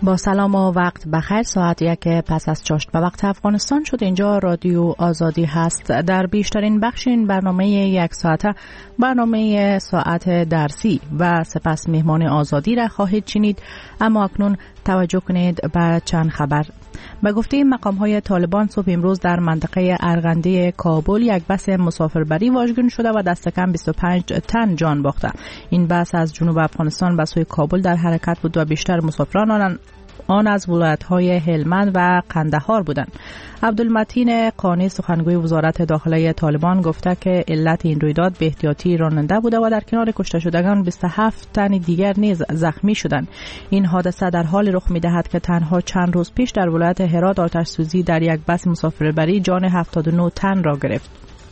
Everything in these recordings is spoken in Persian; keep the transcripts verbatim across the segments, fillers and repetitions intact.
با سلام و وقت بخیر. ساعت یک پس از چاشت به وقت افغانستان شد. اینجا رادیو آزادی هست. در بیشترین بخش این برنامه یک ساعته برنامه ساعت درسی و سپس مهمان آزادی را خواهید شنید. اما اکنون توجه کنید به چند خبر. به گفته مقام‌های طالبان صبح امروز در منطقه ارغنده کابل یک بس مسافربری واژگون شده و دست کم بیست و پنج تن جان باخته. این بس از جنوب افغانستان به سوی کابل در حرکت بود و بیشتر مسافران آن آن از ولایت‌های هلمند و قندهار بودند. عبدالمتین قانی سخنگوی وزارت داخلی طالبان گفته که علت این رویداد به احتیاطی راننده بوده و در کنار کشته شدگان بیست و هفت تن دیگر نیز زخمی شدند. این حادثه در حال رخ می‌دهد که تنها چند روز پیش در ولایت هرات آتش سوزی در یک بس مسافربری جان هفتاد و نه تن را گرفت.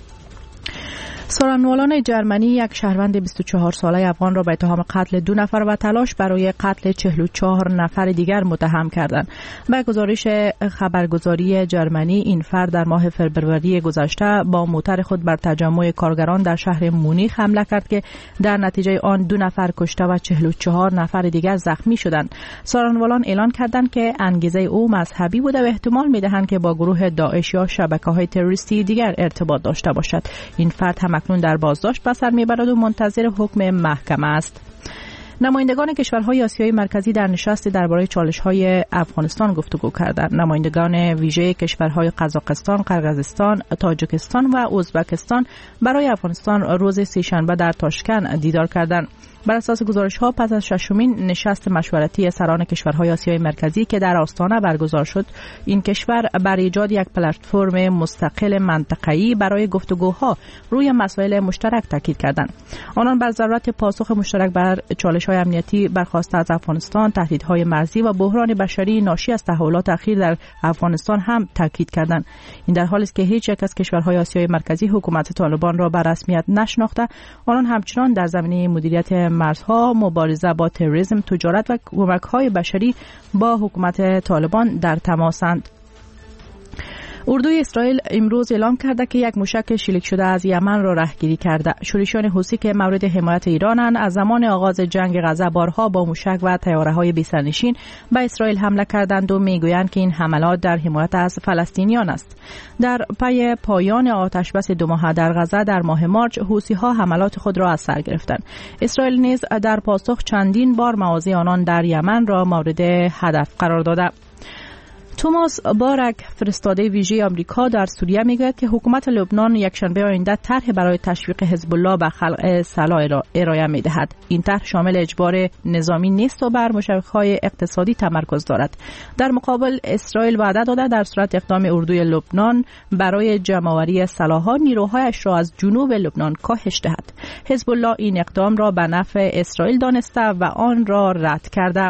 سارنوالان جرمنی یک شهروند بیست و چهار ساله افغان را به اتهام قتل دو نفر و تلاش برای قتل چهل و چهار نفر دیگر متهم کردند. به گزارش خبرگزاری جرمنی این فرد در ماه فوریه گذشته با موتر خود بر تجمع کارگران در شهر مونیخ حمله کرد که در نتیجه آن دو نفر کشته و چهل و چهار نفر دیگر زخمی شدند. سارنوالان اعلان کردند که انگیزه او مذهبی بوده و احتمال می‌دهند که با گروه داعش یا شبکه‌های تروریستی دیگر ارتباط داشته باشد. این فرد هم اکنون در بازداشت به سر میبرد و منتظر حکم محکمه است. نمایندگان کشورهای آسیای مرکزی در نشستی درباره چالش‌های افغانستان گفتگو کردند. نمایندگان ویژه کشورهای قزاقستان، قرقیزستان، تاجیکستان و ازبکستان برای افغانستان روز سه‌شنبه در تاشکند دیدار کردند. بر اساس گزارش‌ها پس از ششمین نشست مشورتی سران کشورهای آسیای مرکزی که در آستانه برگزار شد، این کشور بر ایجاد یک پلتفرم مستقل منطقه‌ای برای گفتگوها روی مسائل مشترک تاکید کردند. آنان بر ضرورت پاسخ مشترک بر چالش‌های امنیتی برخاسته از افغانستان، تهدیدهای مرزی و بحران بشری ناشی از تحولات اخیر در افغانستان هم تاکید کردند. این در حالی است که هیچ یک از کشورهای آسیای مرکزی حکومت طالبان را به رسمیت نشناخته، آنان همچنان در زمینه مدیریت مرزها، مبارزه با تروریسم، تجارت و کمک‌های بشری با حکومت طالبان در تماسند. اردوی اسرائیل امروز اعلام کرده که یک موشک شلیک شده از یمن را رهگیری کرده. شورشیان حوثی که مورد حمایت ایرانند از زمان آغاز جنگ غزه بارها با موشک و طیاره‌های بی‌سرنشین به اسرائیل حمله کردند و میگویند که این حملات در حمایت از فلسطینیان است. در پی پایان آتشبس دو ماهه در غزه در ماه مارچ، حوثی‌ها حملات خود را از سر گرفتند. اسرائیل نیز در پاسخ چندین بار مواضع آنان در یمن را مورد هدف قرار داده. توماس بارک، فرستاده ویژه آمریکا در سوریه، میگوید که حکومت لبنان یک شنبه آینده طرح برای تشویق حزب الله به خلق سلاح را ارائه می‌دهد. این طرح شامل اجبار نظامی نیست و بر مشوق‌های اقتصادی تمرکز دارد. در مقابل اسرائیل وعده داده در صورت اقدام اردوی لبنان برای جمع‌آوری سلاح‌ها نیروهایش را از جنوب لبنان کاهش دهد. حزب الله این اقدام را به نفع اسرائیل دانسته و آن را رد کرده.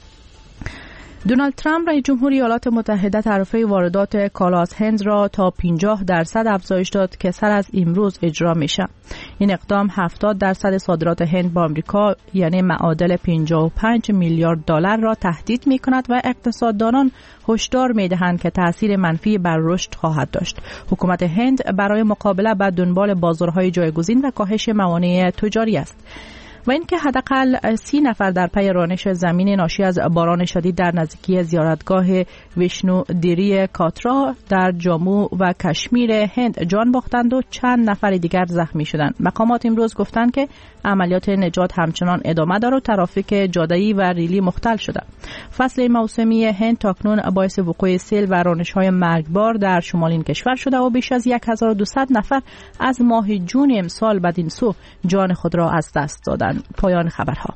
دونالد ترامپ رئیس جمهور ایالات متحده تعرفه واردات کالا از هند را تا پنجاه درصد افزایش داد که سر از امروز اجرا میشه. این اقدام هفتاد درصد صادرات هند با آمریکا یعنی معادل پنجاه و پنج میلیارد دلار را تهدید میکند و اقتصاددانان هشدار میدهند که تاثیر منفی بر رشد خواهد داشت. حکومت هند برای مقابله با دنبال بازارهای جایگزین و کاهش موانع تجاری است. و اینکه حداقل سی نفر در پی رانش زمین ناشی از باران شدید در نزدیکی زیارتگاه ویشنو دیری کاترا در جامو و کشمیر هند جان باختند و چند نفر دیگر زخمی شدند. مقامات امروز گفتند که عملیات نجات همچنان ادامه دارد و ترافیک جاده‌ای و ریلی مختل شده. فصل موسمی هند تاکنون باعث وقوع سیل و رانش‌های مرگبار در شمال این کشور شده و بیش از هزار و دویست نفر از ماه جون امسال بدین سو جان خود را از دست دادند. پایان خبرها.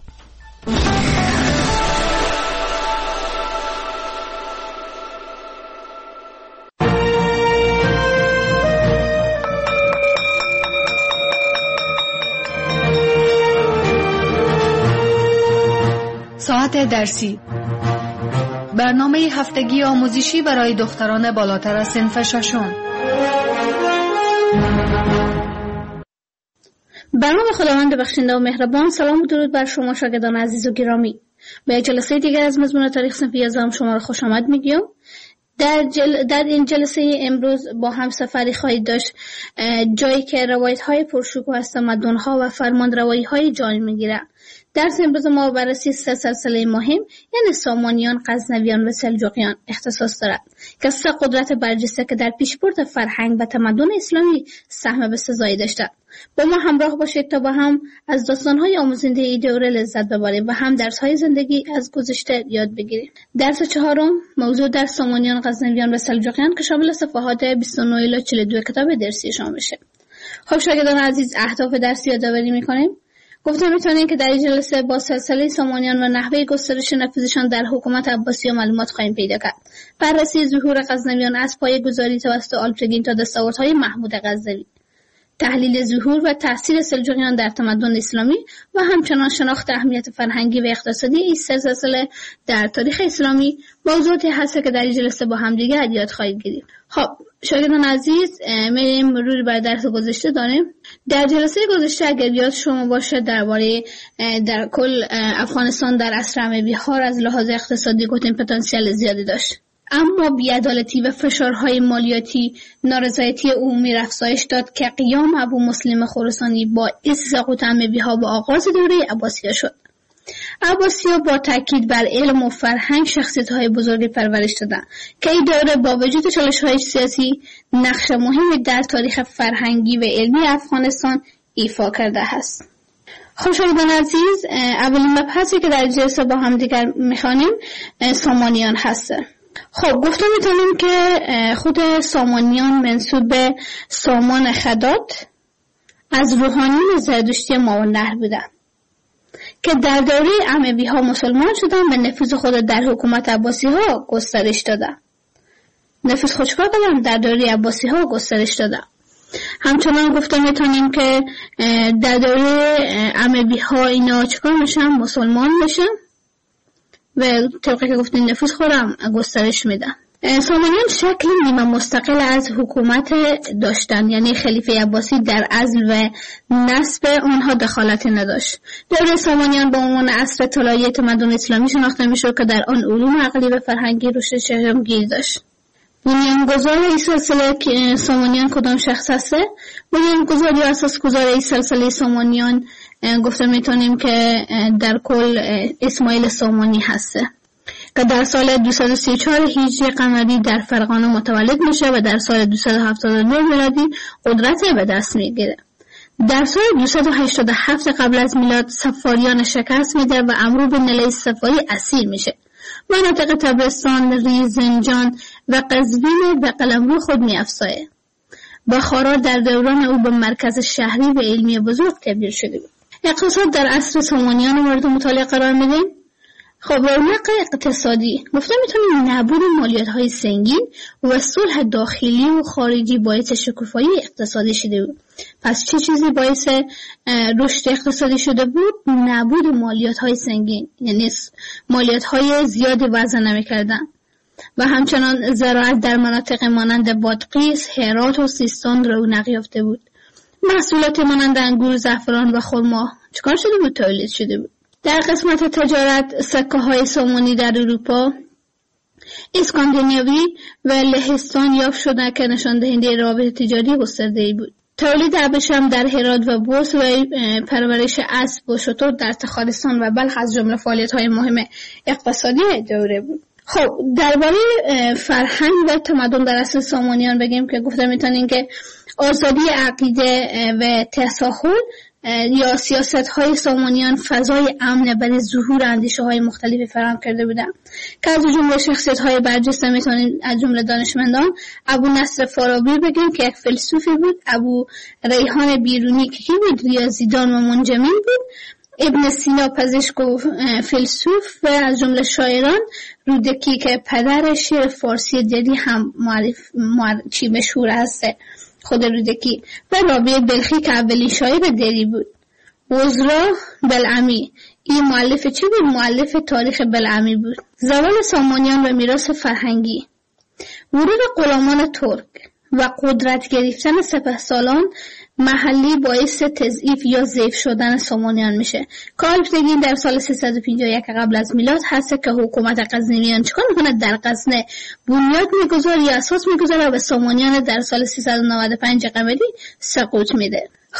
ساعت درسی، برنامه هفتگی آموزشی برای دختران بالاتر از صنف ششم. به نام خداوند بخشنده و مهربان. سلام و درود بر شما شاگردان عزیز و گرامی. به جلسه دیگر از مضمون تاریخ صنف یازدهم شما را خوش آمد میگیم. در, جل... در این جلسه امروز با هم سفری خواهید داشت جایی که روایت های پرشکوه از تمدن ها و فرمان روایی های جای میگیره. درس امروز ما بررسی سه سلسله مهم یعنی سامانیان، غزنویان و سلجوقیان اختصاص دارد که سه قدرت برجسته که در پیشبرد فرهنگ و تمدن اسلامی سهم بسزایی داشتند. با ما همراه باشید تا با هم از داستان‌های آموزنده این دوره لذت ببریم و هم درس‌های زندگی از گذشته یاد بگیریم. درس چهارم موضوع در سامانیان، غزنویان و سلجوقیان که شامل صفحات بیست و نه الی چهل و دو کتاب درسی شما میشه. خب شاگردان عزیز، اهداف درس یادآوری می‌کنیم. گفتم میتونیم که در این جلسه با سلسله سامانیان و نحوه گسترش نفوذشان در حکومت عباسیه معلومات خواهیم پیدا کرد. بررسی ظهور غزنویان از پایه‌گذاری توسط آلپتگین تا دستاوردهای محمود غزنوی، تحلیل ظهور و تأثیر سلجوقیان در تمدن اسلامی و همچنان شناخت اهمیت فرهنگی و اقتصادی این سه سلسله در تاریخ اسلامی موضوعاتی هست که در این جلسه با هم دیگه یاد خواهیم گرفت. خب شاگردان عزیز، میریم مرور بر درس گذشته داریم. در جلسه گذشته اگر یاد شما باشه درباره در کل افغانستان در عصر اموی‌ها از لحاظ اقتصادی گفتیم پتانسیل زیادی داشت، اما بی‌عدالتی و فشارهای مالیاتی نارضایتی عمومی افزایش داد که قیام ابو مسلم خراسانی باعث سقوط اموی‌ها با آغاز دوره عباسیه شد. عباسی‌ها با تاکید بر علم و فرهنگ شخصیت‌های بزرگی پرورش دادند که این دوره با وجود چالش‌های سیاسی نقش مهمی در تاریخ فرهنگی و علمی افغانستان ایفا کرده است. خب شاگردان عزیز، اولین مبحثی که در جلسه با هم دیگر می‌خوانیم سامانیان هست. خب گفتم میتونیم که خود سامانیان منسوب به سامان خدات از روحانیون زرتشتی ماوراءالنهر بودن که در دوره اموی ها مسلمان شدن و نفوذ خود در حکومت عباسی ها گسترش دادن. نفوذ خود چکار کردن؟ در دوره عباسی ها گسترش دادن. همچنان گفتم میتونیم که در دوره اموی ها اینا چکار میشن؟ مسلمان میشن و طبقی که گفتیم نفوذ خودم گسترش میدن. سامانیان شکل نیمه مستقل از حکومت داشتن، یعنی خلیفه عباسی در عزل و نصب آنها دخالتی نداشت. دوره سامانیان با عنوان عصر طلایی تمدن اسلامی شناخته میشد که در آن علوم عقلی و فرهنگی رشد چشمگیری داشت. بنیانگذار این سلسله سامانیان کدام شخص هسته؟ بنیانگذار یا اساسگذار این سلسله سامانیان گفته میتونیم که در کل اسماعیل سامانی هسته که در سال دویست و سی و چهار هجری قمری در فرغانه متولد میشه و در سال دویست و هفتاد و نه میلادی قدرت به دست میگیره. در سال دویست و هشتاد و هفت قبل از میلاد صفاریان شکست میده و امرو به نله صفاری اسیر میشه. مناطق تبرستان، ری، زنجان و قزوین به قلمرو خود میافزایه. بخارا در دوران او به مرکز شهری و علمی بزرگ تبدیل شده بود. اقتصاد در عصر سامانیان مورد مطالعه قرار میدیم. خب رونق اقتصادی گفتم میتونیم نبود مالیات‌های سنگین و صلح داخلی و خارجی باعث شکوفایی اقتصادی شده بود. پس چه چیزی باعث رشد اقتصادی شده بود؟ نبود مالیات‌های سنگین، یعنی مالیات‌های زیادی وضع نمی‌کردن و همچنان زراعت در مناطق مانند بادغیس، هرات و سیستان رونق یافته بود. محصولات مانند انگور، زعفران و خرما چکار شده بود؟ تولید شده بود. در قسمت تجارت سکه های سامانی در اروپا، اسکاندیناوی و لهستان یافت شدند که نشان دهنده روابط تجاری گسترده‌ای بود. تولید ابریشم در هرات و بوس و پرورش اسب و شتر در تخارستان و بلخ از جمله فعالیت‌های مهم اقتصادی دوره بود. خب درباره فرهنگ و تمدن در عصر سامانیان بگیم که گفتم میتونیم که آزادی عقیده و تساهل یا سیاست‌های سامانیان فضای امن برای ظهور اندیشه‌های مختلفی فراهم کرده بودند که از جمله شخصیت‌های برجسته میتونیم از جمله دانشمندان ابو نصر فارابی بگیم که یک فیلسوفی بود، ابو ریحان بیرونی که کی بود؟ ریاضیدان و منجمین بود، ابن سینا پزشک و فیلسوف و از جمله شاعران رودکی که پدر شعر فارسی دری هم معرف چی مشهور هسته خود رودکی و رابعه بلخی که اولین شاعر دری بود. عزرا بلعمی این مؤلف چی بود؟ مؤلف تاریخ بلعمی بود. زوال سامانیان و میراث فرهنگی، ورود غلامان ترک و قدرت گرفتن سپهسالار محلی باعث تضعیف یا ضعیف شدن سامانیان میشه. کالپتگین در سال سیصد و پنجاه و یک قبل از میلاد هست که حکومت غزنویان چیکار میکنه؟ در غزنه بنیاد میگذاره یا اساس میگذاره و سامانیان در سال سیصد و نود و پنج قمری سقوط میده. خب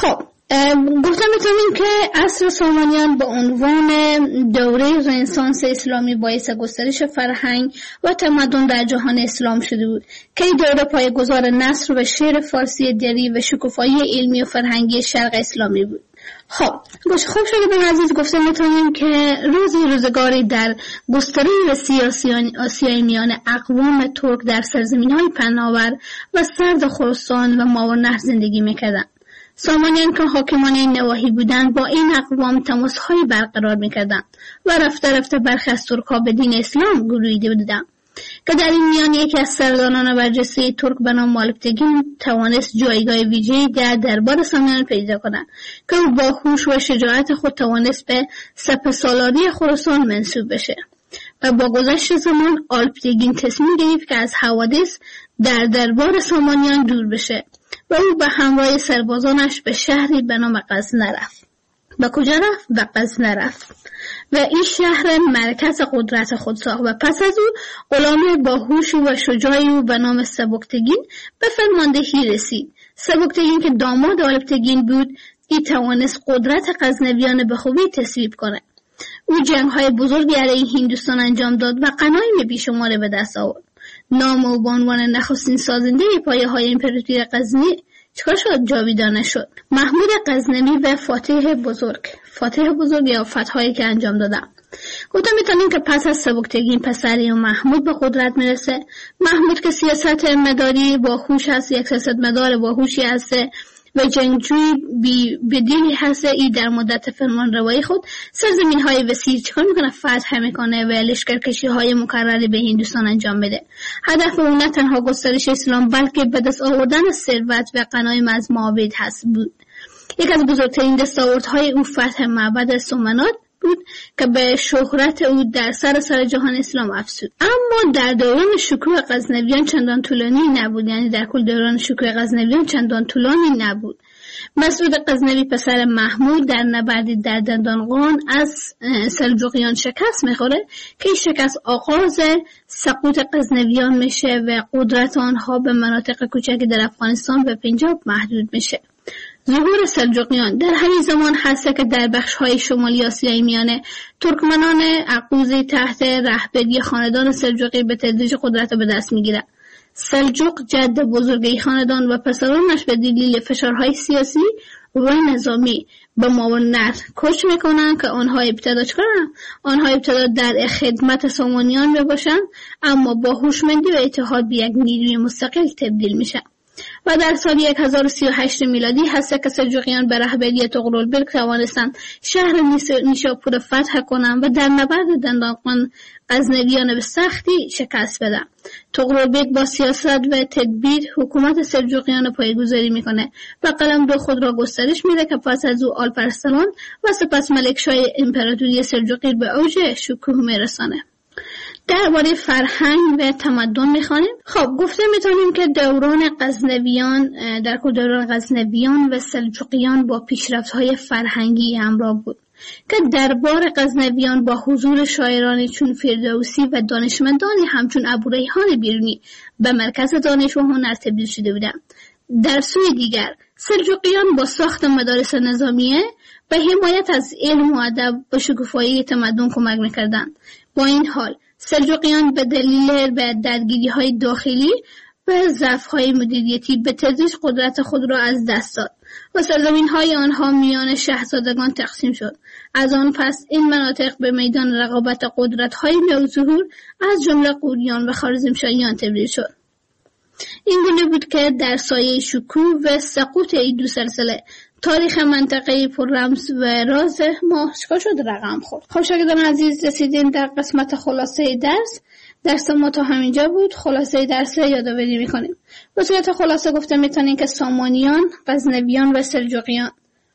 گفتم میتونیم که عصر سامانیان به عنوان دوره رنسانس اسلامی باعث گسترش فرهنگ و تمدن در جهان اسلام شده بود که این دوره پایه‌گذار نثر و شعر فارسی دری و شکوفایی علمی و فرهنگی شرق اسلامی بود. خب باشه، خوب شده عزیز، گفته میتونیم که روزی روزگاری در گستره سیاسی آسیای میان اقوام ترک در سرزمین‌های پهناور و سرد خراسان و ماورالنهر زندگی میکردند. سامانیان که حاکمان این نواحی بودند با این اقوام تماس‌هایی برقرار میکردند و رفته رفته برخی از ترک‌ها به دین اسلام گرویده بودند که در این میان یکی از سرداران برجسته ترک به نام آلپتگین توانست جایگاه ویژه‌ای در دربار سامانیان پیدا کند که او با هوش و شجاعت خود توانست به سپهسالاری خراسان منسوب بشه و با گذشت زمان آلپتگین تصمیم گرفت که از حوادث در دربار سامانیان دور بشه و او به همراه سربازانش به شهری به نام غزنه رفت. به کجا رفت؟ به غزنه رفت و این شهر مرکز قدرت خود ساخت و پس از او غلام باهوش و شجاعی او به نام سبکتگین به فرماندهی رسید. سبکتگین که داماد آلپتگین بود، این توانست قدرت غزنویان به خوبی تصویب کنه. او جنگ‌های بزرگی علیه هندوستان انجام داد و غنایم بیشماری به دست آورد. نام او به عنوان نخستین سازنده پایه‌های امپراتوری غزنی چکار شد؟ جاویدانه شد. محمود غزنوی و فاتح بزرگ فاتح بزرگ یا فتح‌هایی که انجام دادن. گفتم میتونیم که پس از سبکتگین پسری و محمود به قدرت میرسه. محمود که سیاست مداری باهوش هست، یک سیاست مدار باهوشی هست و جنگجوی بی بدیلی هست، ای در مدت فرمان روایی خود سرزمین های وسیع چکار میکنه؟ فتح میکنه و لشکرکشی های مکرری به هندوستان انجام بده. هدف اون نه تنها گسترش اسلام بلکه به دست آوردن ثروت و غنایم از معابد هست بود. یک از بزرگترین دستاوردهای او فتح معبد سومنات بود که به شهرت او در سراسر جهان اسلام افزود. اما در دوران شکوه غزنویان چندان طولانی نبود، یعنی در کل دوران شکوه غزنویان چندان طولانی نبود. مسعود غزنوی پسر محمود در نبردی در دندانقان از سلجوقیان شکست میخوره که این شکست آغاز سقوط غزنویان میشه و قدرت آنها به مناطق کوچکی در افغانستان و پنجاب محدود میشه. ظهور سلجوقیان در همین زمان هست که در بخش‌های شمالی آسیای میانه ترکمنان عقوزی تحت رهبری خاندان سلجوقی به تدریج قدرت به دست میگیرند. سلجوق جد بزرگی خاندان و پسرانش به دلیل فشارهای سیاسی و نظامی به ماورالنهر کوچ میکنن که آنها ابتدا چکارن؟ آنها ابتدا در خدمت سامانیان باشند، اما با هوشمندی و اتحاد به یک نیروی مستقل تبدیل میشن. و در سال هزار و سی و هشت میلادی هست که سلجوقیان به رهبری طغرلبک توانستند شهر نیشاپور فتح کنند و در نبرد دندانقان غزنویان به سختی شکست بدن. طغرلبک با سیاست و تدبیر حکومت سلجوقیان پایه‌گذاری میکنه و قلمرو خود را گسترش میده که پس از او آلپارسلان و سپس ملکشاه امپراتوری سلجوقی به اوج شکوه میرسانه. درباره فرهنگ و تمدن میخوانیم. خب گفته میتونیم که دوران غزنویان در کل دوران غزنویان و سلجوقیان با پیشرفت‌های فرهنگی همراه بود که دربار غزنویان با حضور شاعرانی چون فردوسی و دانشمندانی همچون ابوریحان بیرونی به مرکز دانش و هنر تبدیل شده بودند. در سوی دیگر سلجوقیان با ساخت مدارس نظامیه و حمایت از علم و ادب به شکوفایی تمدن کمک میکردند. با این حال سلجوقیان به دلیل به درگیری‌های داخلی و ضعف‌های مدیریتی به تدریج قدرت خود را از دست داد و سرزمین‌های آنها میان شاهزادگان تقسیم شد. از آن پس این مناطق به میدان رقابت قدرت‌های نوظهور از جمله غوریان و خوارزمشاهیان تبدیل شد. این گونه بود که در سایه شکوه و سقوط این دو سلسله تاریخ منطقه پر رمز و راز ما چکار شد رقم خورد. خب شاگردان عزیز، رسیدیم در قسمت خلاصه درس. درس ما تا همینجا بود. خلاصه درس یادآوری میکنیم. به صورت خلاصه گفته میتونیم که سامانیان، غزنویان و سلجوقیان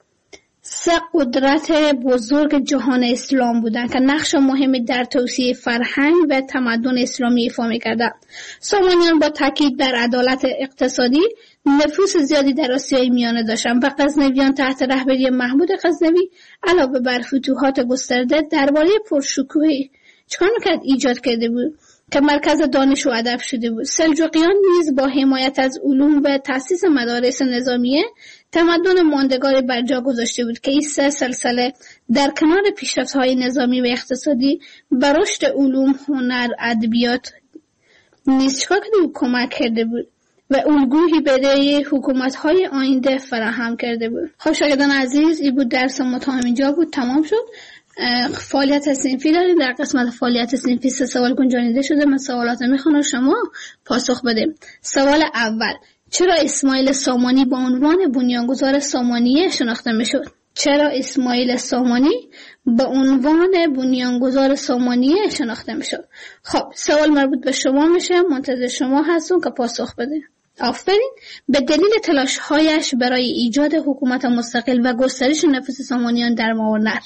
سه قدرت بزرگ جهان اسلام بودند که نقش مهمی در توسعه فرهنگ و تمدن اسلامی ایفا می‌کردند. سامانیان با تاکید بر عدالت اقتصادی نفوذ زیادی در آسیای میانه داشتند و غزنویان تحت رهبری محمود غزنوی علاوه بر فتوحات گسترده درباره پرشکوهی چکار می‌کرد ایجاد کرده بود که مرکز دانش و ادب شده بود. سلجوقیان نیز با حمایت از علوم و تأسیس مدارس نظامیه تمدن ماندگاری بر جا گذاشته بود که این سه سلسله در کنار پیشرفت‌های نظامی و اقتصادی بر رشد علوم، هنر، ادبیات نیز چیکار کرده بود؟ کمک کرده بود و الگویی برای حکومت‌های آینده فراهم کرده بود. خب شاگردان عزیز، این بود درس ما تا همینجا بود، تمام شد. فعالیت صنفی داریم. در قسمت فعالیت صنفی سه سوال گنجانیده شده. من سوالات میخونم، شما پاسخ بده. سوال اول: چرا اسماعیل سامانی با عنوان بنیانگذار سامانیه شناخته میشد؟ چرا اسماعیل سامانی به عنوان بنیانگذار سامانیه شناخته میشد؟ خب سوال مربوط به شما میشه، منتظر شما هستم که پاسخ بده. آفرین. به دلیل تلاش‌هایش برای ایجاد حکومت مستقل و گسترش نفوذ سامانیان در ماورنر.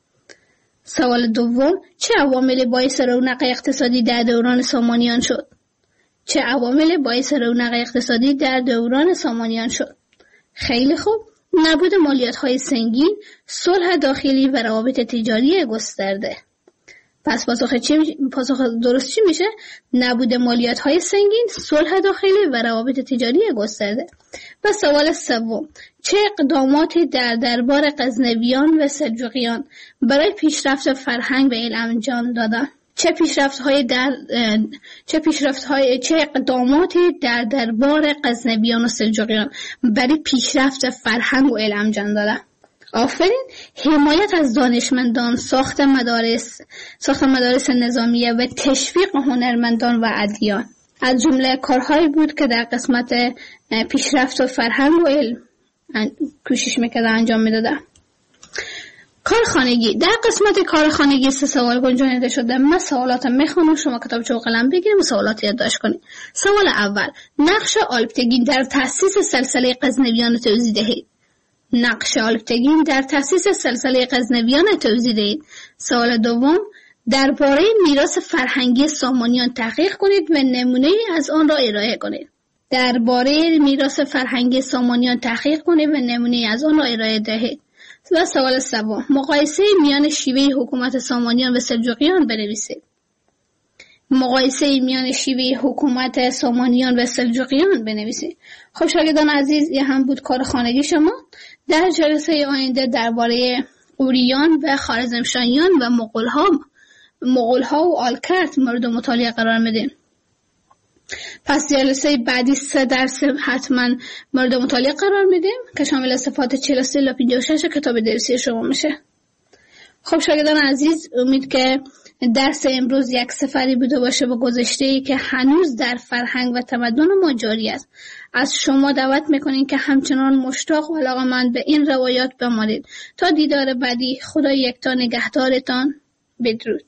سوال دوم: چه عواملی باعث رونق اقتصادی در دوران سامانیان شد؟ چه عواملی باعث رونق اقتصادی در دوران سامانیان شد؟ خیلی خوب. نبود مالیات‌های سنگین، صلح داخلی و روابط تجاری گسترده. پس پاسخ چی پاسخ درست چی میشه؟ نبود مالیات‌های سنگین، صلح داخلی و روابط تجاری گسترده. و سوال سوم: چه اقداماتی در دربار غزنویان و سلجوقیان برای پیشرفت فرهنگ و علم انجام دادند؟ چه پیشرفت‌های در چه پیشرفت‌های چه اقداماتی در دربار غزنویان و سلجوقیان برای پیشرفت فرهنگ و علم انجام دادند؟ آفرین. حمایت از دانشمندان، ساخت مدارس، ساخت مدارس نظامیه و تشویق هنرمندان و ادیان از جمله کارهایی بود که در قسمت پیشرفت و فرهنگ و علم کوشش میکرده انجام میداده. کار خانگی. در قسمت کار خانگی سه سوال گنجانیده شده. من سوالاتم میخونم، شما کتابچه و قلم بگیرید و سوالات یادداشت کنید. سوال اول: نقش آلپتگین در تأسیس سلسله غزنویان توضیح دهید. نقش آلپتگین در تأسیس سلسله غزنویان توضیح دهید. سوال دوم: درباره میراث فرهنگی سامانیان تحقیق کنید و نمونه‌ای از آن را ارائه کنید. درباره میراث فرهنگی سامانیان تحقیق کنید و نمونه‌ای از آن را ارائه دهید. و سوال سوم: مقایسه میان شیوه حکومت سامانیان و سلجوقیان بنویسید. مقایسه میان شیوه حکومت سامانیان و سلجوقیان بنویسید. خب شاگردان عزیز، این هم بود کار خانگی شما. در جلسه آینده درباره اوریان و خوارزمشاهیان و مغول‌ها مغول‌ها و آلکرت مورد مطالعه قرار میدیم. پس جلسه بعدی سه درس حتما مورد مطالعه قرار میدیم که شامل صفات چهل و سه تا پنجاه و شش کتاب درسی شما میشه. خب شاگردان عزیز، امید که درس امروز یک سفری بوده باشه به گذشته‌ای که هنوز در فرهنگ و تمدن ما جاری است. از شما دعوت میکنین که همچنان مشتاق و علاقه‌مند به این روایات بمانید. تا دیدار بعدی، خدا یکتا نگهدارتان. بدرود.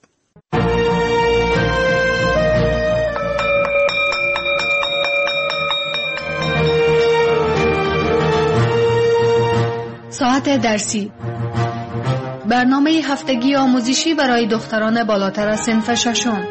ساعت درسی، برنامه هفتگی آموزشی برای دختران بالاتر از صنف ششم.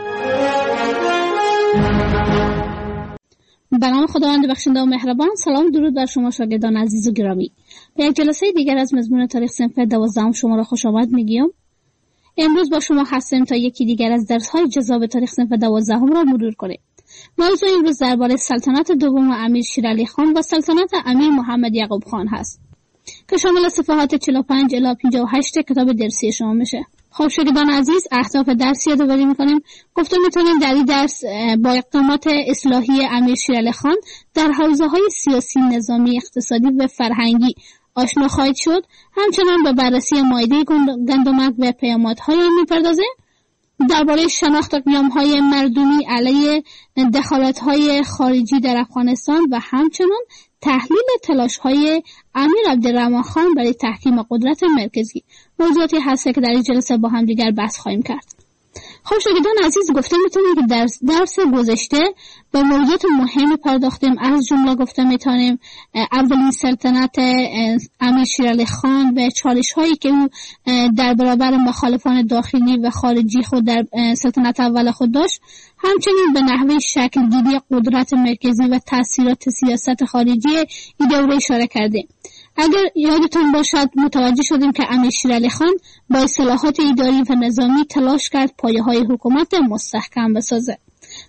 به نام خداوند بخشنده و مهربان. سلام درود بر شما شاگردان عزیز و گرامی. به یک جلسه دیگر از مضمون تاریخ صنف دوازدهم شما را خوش آمد میگیم. امروز با شما هستیم تا یکی دیگر از درس‌های جذاب تاریخ صنف دوازدهم را مرور کنیم. موضوع امروز درباره سلطنت دوم امیر شیرعلی خان و سلطنت امیر محمد یعقوب خان هست که شامل صفحات چهل و پنج الی پنجاه و هشت کتاب درسی شما میشه. خب شاگردان عزیز، اهداف درس یادآوری میکنیم. گفته میتونیم در این درس با اقدامات اصلاحی امیر شیرعلی خان در حوزه‌های سیاسی، نظامی، اقتصادی و فرهنگی آشنا خواهید شد. همچنان به بررسی مائده گندمک و پیامدهای آن میپردازه. درباره شناخت قیام‌های مردمی علیه دخالت‌های خارجی در افغانستان و همچنان تحلیل تلاش‌های امیر عبدالرحمن خان برای تحکیم قدرت مرکزی موضوعاتی هست که در این جلسه با هم دیگر بحث خواهیم کرد. خب شاگردان عزیز، گفته میتونیم که درس درس گذشته به موضوعات مهمی پرداختیم. از جمله گفته میتونیم اولین سلطنت امیر شیرعلی خان و چالش هایی که او در برابر مخالفان داخلی و خارجی خود در سلطنت اول خود داشت، همچنین به نحوه شکلگیری قدرت مرکزی و تاثیرات سیاست خارجی این دوره اشاره کردیم. اگر یادتون باشد متوجه شدیم که امیر شیرعلی خان با اصلاحات اداری و نظامی تلاش کرد پایه‌های حکومت مستحکم بسازه.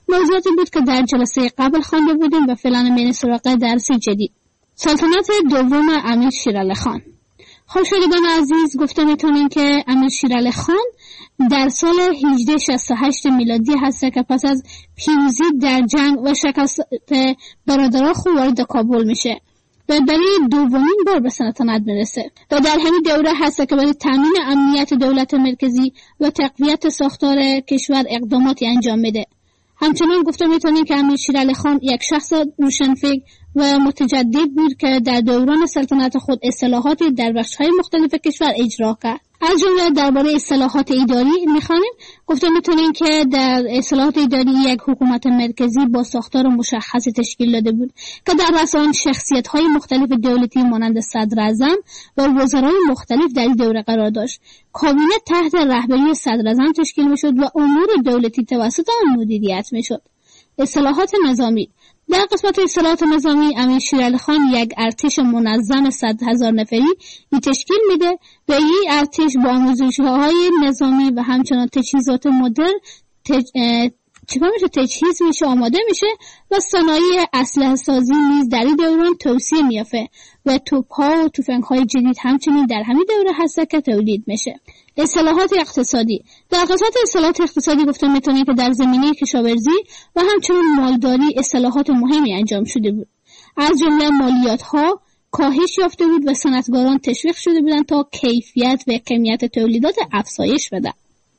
موضوعاتی بود که در جلسه قبل خوانده بودیم و فعلا میریم سراغ درس جدید. سلطنت دوم امیر شیرعلی خان. خب شاگردان عزیز، گفته میتونیم که امیر شیرعلی خان در سال هجده شصت و هشت میلادی هست که پس از پیروزی در جنگ و شکست برادران خود وارد کابل میشه و برای دومین بار به سلطنت میرسه و در همین دوره هست که برای تامین امنیت دولت مرکزی و تقویت ساختار کشور اقداماتی انجام میده. همچنان گفته میتونیم که امیر شیرعلی خان یک شخص روشنفکر و متجدد بود که در دوران سلطنت خود اصلاحاتی در بخش‌های مختلف کشور اجرا کرد. از جمله درباره اصلاحات اداری می‌خوانیم. گفته میتونیم که در اصلاحات اداری یک حکومت مرکزی با ساختار مشخصی تشکیل داده بود که در رأس آن شخصیت‌های مختلف دولتی مانند صدر اعظم و وزرای مختلف در این دوره قرار داشت. کابینه تحت رهبری صدر اعظم تشکیل می‌شد و امور دولتی توسط آن مدیریت می‌شد. اصلاحات نظامی. در قسمت اصلاحات نظامی امیر شیرعلی خان یک ارتش منظم صد هزار نفری ای تشکیل میده و این ارتش با آموزش‌های نظامی و همچنان تجهیزات مدرن تج... چیکار میشه تجهیز میشه آماده میشه و صنایع اسلحه سازی نیز در این دوران توسعه میافته و توپ‌ها و تفنگ‌های جدید همچنین در همین دوره هست که تولید میشه. اصلاحات اقتصادی. در قسمت اصلاحات اقتصادی گفته میتونیم که در زمینه کشاورزی و همچنین مالداری اصلاحات مهمی انجام شده بود. از جمله مالیات‌ها کاهش یافته بود و صنعتگران تشویق شده بودند تا کیفیت و کمیت تولیدات افزایش بدن.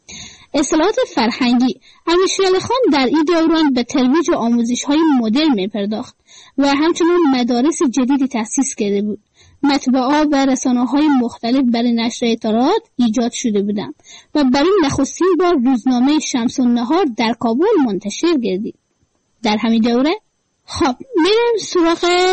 اصلاحات فرهنگی. امیر شیرعلی خان در این دوران به ترویج و آموزش‌های مدرن می‌پرداخت و همچنین مدارس جدیدی تأسیس کرده بود. مطبعات و رسانه‌های مختلف برای نشر اطلاعات ایجاد شده بودند و برای نخستین بار روزنامه شمس النهار در کابل منتشر گردید. در همین دوره خب میریم سراغ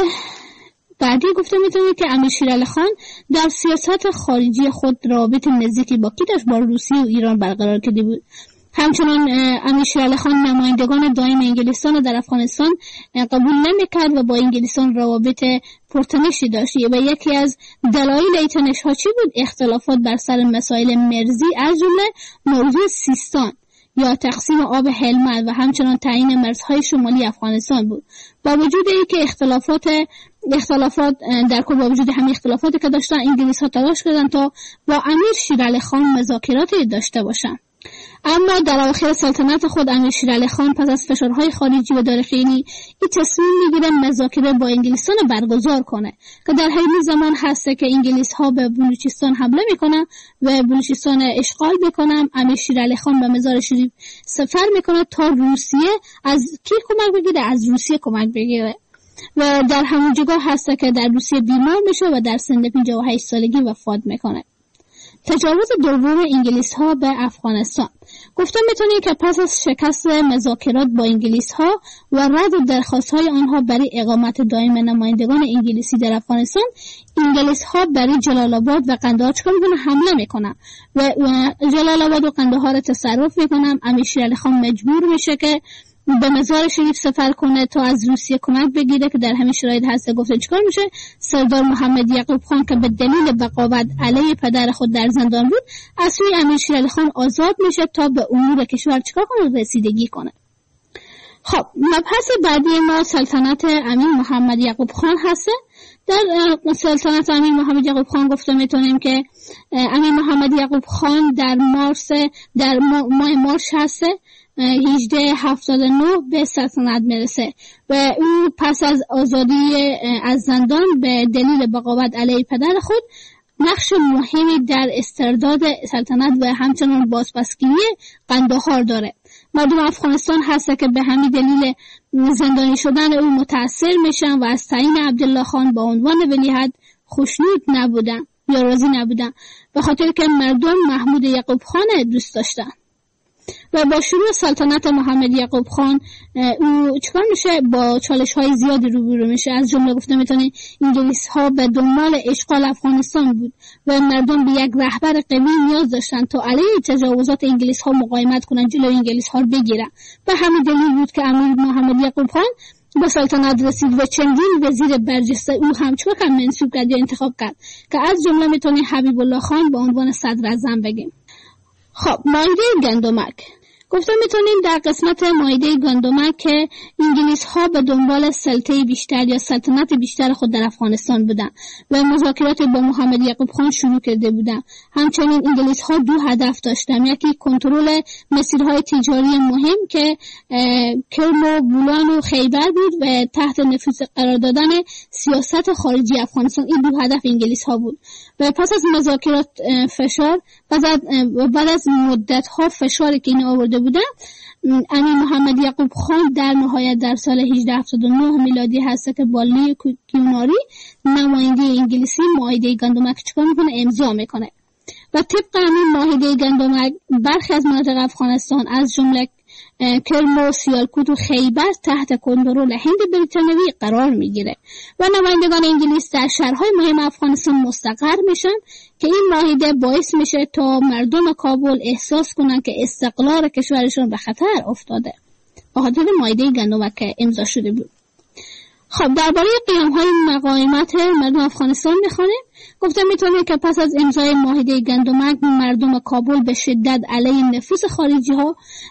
بعدی. گفته میتونید که امیر شیرعلی خان در سیاست خارجی خود رابط نزدیکی با کی داشت؟ با روسیه و ایران برقرار کرده بود. همچنان امیر شیرعلی خان نمایندگان دائم انگلستان در افغانستان قبول نمیکرد و با انگلستان روابط پرتنشی داشت و یکی از دلایل این تنش‌ها چی بود؟ اختلافات بر سر مسائل مرزی از جمله موضوع سیستان یا تقسیم آب هلمند و همچنان تعیین مرزهای شمالی افغانستان بود. با وجود اینکه اختلافات اختلافات در کل با وجود همین اختلافاتی که داشتن، انگلیس‌ها تلاش کردند تا با امیر شیرعلی خان مذاکراتی داشته باشند. اما در اواخر سلطنت خود امیر شیرعلی خان پس از فشارهای خارجی و داخلی این تصمیم میگیره مذاکره با انگلیسان برگزار کنه که در همین زمان هست که انگلیس ها به بلوچستان حمله میکنن و بلوچستان اشغال میکنن. امیر شیرعلی خان به مزار شریف سفر میکنه تا روسیه از کی کمک بگیره؟ از روسیه کمک بگیره و در همون جگاه هست که در روسیه بیمار میشه و در سن پنجاه و هشت سالگی وفات میکنه. تجاوز دوم انگلیس ها به افغانستان. گفته میتونیم که پس از شکست مذاکرات با انگلیس ها و رد درخواست های آنها برای اقامت دائم نمایندگان انگلیسی در افغانستان، انگلیس ها برای جلال آباد و قندهار چکار میکنن؟ حمله میکنن و جلال آباد و قندهار را تصرف میکنن. امیر شیرعلی خان مجبور میشه که به مزار شریف سفر کنه تا از روسیه کمک بگیره که در همین شرایط هست. گفته چیکار میشه؟ سردار محمد یعقوب خان که به دلیل بغاوت علیه پدر خود در زندان بود، از سوی امیر شیرعلی خان آزاد میشه تا به امور کشور چیکار کنه؟ رسیدگی کنه. خب مبحث بعدی ما سلطنت امیر محمد یعقوب خان هست. در سلطنت امیر محمد یعقوب خان گفته میتونیم که امیر محمد یعقوب خان در مارس در ماه مارس هست هجده هفتاد و نه به سلطنت میرسه و او پس از آزادی از زندان به دلیل بغاوت علیه پدر خود نقش مهمی در استرداد سلطنت و همچنان بازپسگیری قندهار داره. مردم افغانستان هست که به همین دلیل زندانی شدن او متاثر میشن و از تعیین عبدالله خان با عنوان ولیعهد خوشنود نبودن یا راضی نبودن، به خاطر که مردم محمود یعقوب خان دوست داشتن. و با شروع سلطنت محمد یعقوب خان او چکار میشه؟ با چالش های زیادی روبرو میشه. از جمله گفته میتونه انگلیس ها به دنبال اشغال افغانستان بود و مردم به یک رهبر قوی نیاز داشتن تا علیه تجاوزات انگلیس ها مقاومت کنن، جلوی انگلیس ها بگیرن. به همین دلیل بود که امیر محمد یعقوب خان به سلطنت رسید و چندین وزیر برجسته او هم چکار منصوب کرد یا انتخاب کرد که از جمله میتونه حبیب الله خان به عنوان صدر اعظم بگیم. خب مایده گندمک. گفتم میتونیم در قسمت معاهده گاندومک که انگلیس ها به دنبال سلطه بیشتر یا سلطنت بیشتر خود در افغانستان بودن و مذاکرات با محمد یعقوب خان شروع کرده بودن. همچنین انگلیس ها دو هدف داشتن، یکی کنترل مسیرهای تجاری مهم که کرم و بولان و خیبر بود و تحت نفوذ قرار دادن سیاست خارجی افغانستان. این دو هدف انگلیس ها بود و پس از مذاکرات فشار بعد از مدت ها فشاری که این آورده بودن، امیر محمد یعقوب خان در نهایت در سال هجده هفتاد و نه میلادی هست که با لی کیوناری نماینده انگلیسی معاهده گاندومک چیکار میکنه؟ امضا میکنه و طبق همین معاهده گاندومک برخی از مناطق افغانستان از جمله کرم و سیالکوت و خیبر تحت کنترل هند بریتانیایی قرار میگیره و نمایندگان انگلیس در شهرهای مهم افغانستان مستقر میشن که این معاهده باعث میشه تا مردم کابل احساس کنن که استقلال کشورشون به خطر افتاده. به خاطر معاهده گاندومک امضا شده بود. خب درباره قیام‌های مقاومت مردم افغانستان میخوانیم. گفتم میتونیم که پس از امضای معاهده گاندومک مردم کابل به شدت علیه نفوذ خارجی ها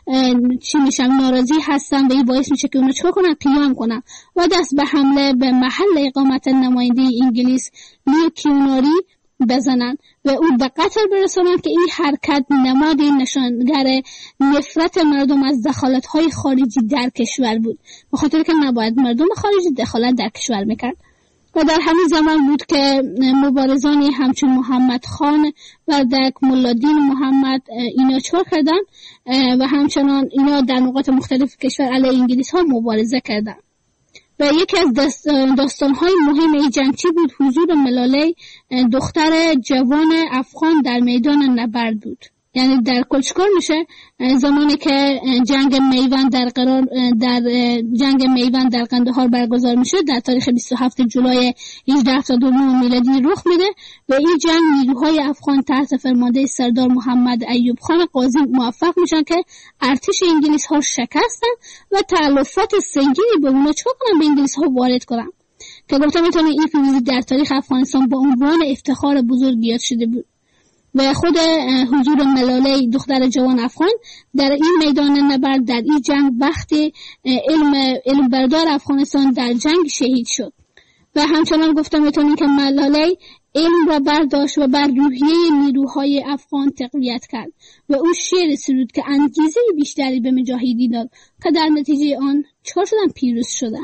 چی میشن ناراضی هستن و این باعث میشه که اونا چه کنن؟ قیام کنن و دست به حمله به محل اقامت نماینده انگلیس لی کیوناری بزنن و او به قتل برسانن که این حرکت نماد نشانگر نفرت مردم از دخالت‌های خارجی در کشور بود، به خاطر که نباید مردم خارجی دخالت در کشور میکرد. و در همین زمان بود که مبارزانی همچون محمد خان و دک ملادین محمد اینا چور کردن و همچنان اینا در نقاط مختلف کشور علیه انگلیس ها مبارزه کردن. و یکی از داستان‌های مهم این جنگ چی بود؟ حضور ملاله دختر جوان افغان در میدان نبرد بود. یعنی در کل چیکار میشه؟ زمانی که جنگ میوند در قرار در جنگ میوند در قندهار برگزار میشه در تاریخ بیست و هفتم جولای هجده هفتاد و نه میلادی رخ میده و این جنگ نیروهای افغان تحت فرمانده سردار محمد ایوب خان قاضی موفق میشن که ارتش انگلیس ها شکستن و تلفات سنگینی به اونا چیکار کنن؟ به انگلیس ها وارد کنن که گفتم میتونه این پیروزی در تاریخ افغانستان با عنوان افتخار بزرگ یاد شده بود. و خود حضور ملاله دختر جوان افغان در این میدان نبرد در این جنگ وقتی علم علم بردار افغانستان در جنگ شهید شد و همچنان گفتم میتونیم که ملاله علم را برداشت و بر روحیه نیروهای افغان تقویت کرد و او شعر سرود که انگیزه بیشتری به مجاهدین داد که در نتیجه آن چهار شدن پیروز شدن.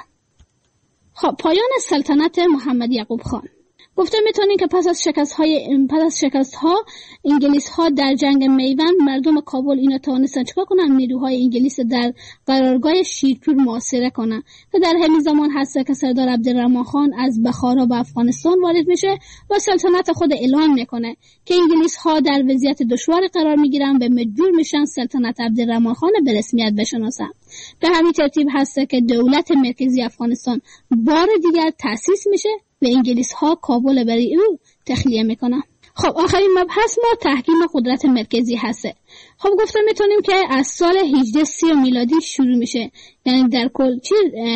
خب پایان سلطنت محمد یعقوب خان. گفتم میتونیم که پس از شکست های پس از شکست ها انگلیس ها در جنگ میوند مردم کابل اینا توانستن چیکار کنن؟ نیروهای انگلیس در قرارگاه شیرپور محاصره کنن و در همین زمان هست که سردار عبدالرحمن خان از بخارا به افغانستان وارد میشه و سلطنت خود اعلان میکنه که انگلیس ها در وضعیت دشواری قرار میگیرن و مجبور میشن سلطنت عبدالرحمن خان به رسمیت بشناسن. به همین ترتیب هست که دولت مرکزی افغانستان بار دیگر تأسیس میشه و انگلیس ها کابل برای او تخلیه میکنن. خب آخرین مبحث ما تحکیم قدرت مرکزی هسته. خب گفتم میتونیم که از سال هجده سی میلادی شروع میشه، یعنی در کل چی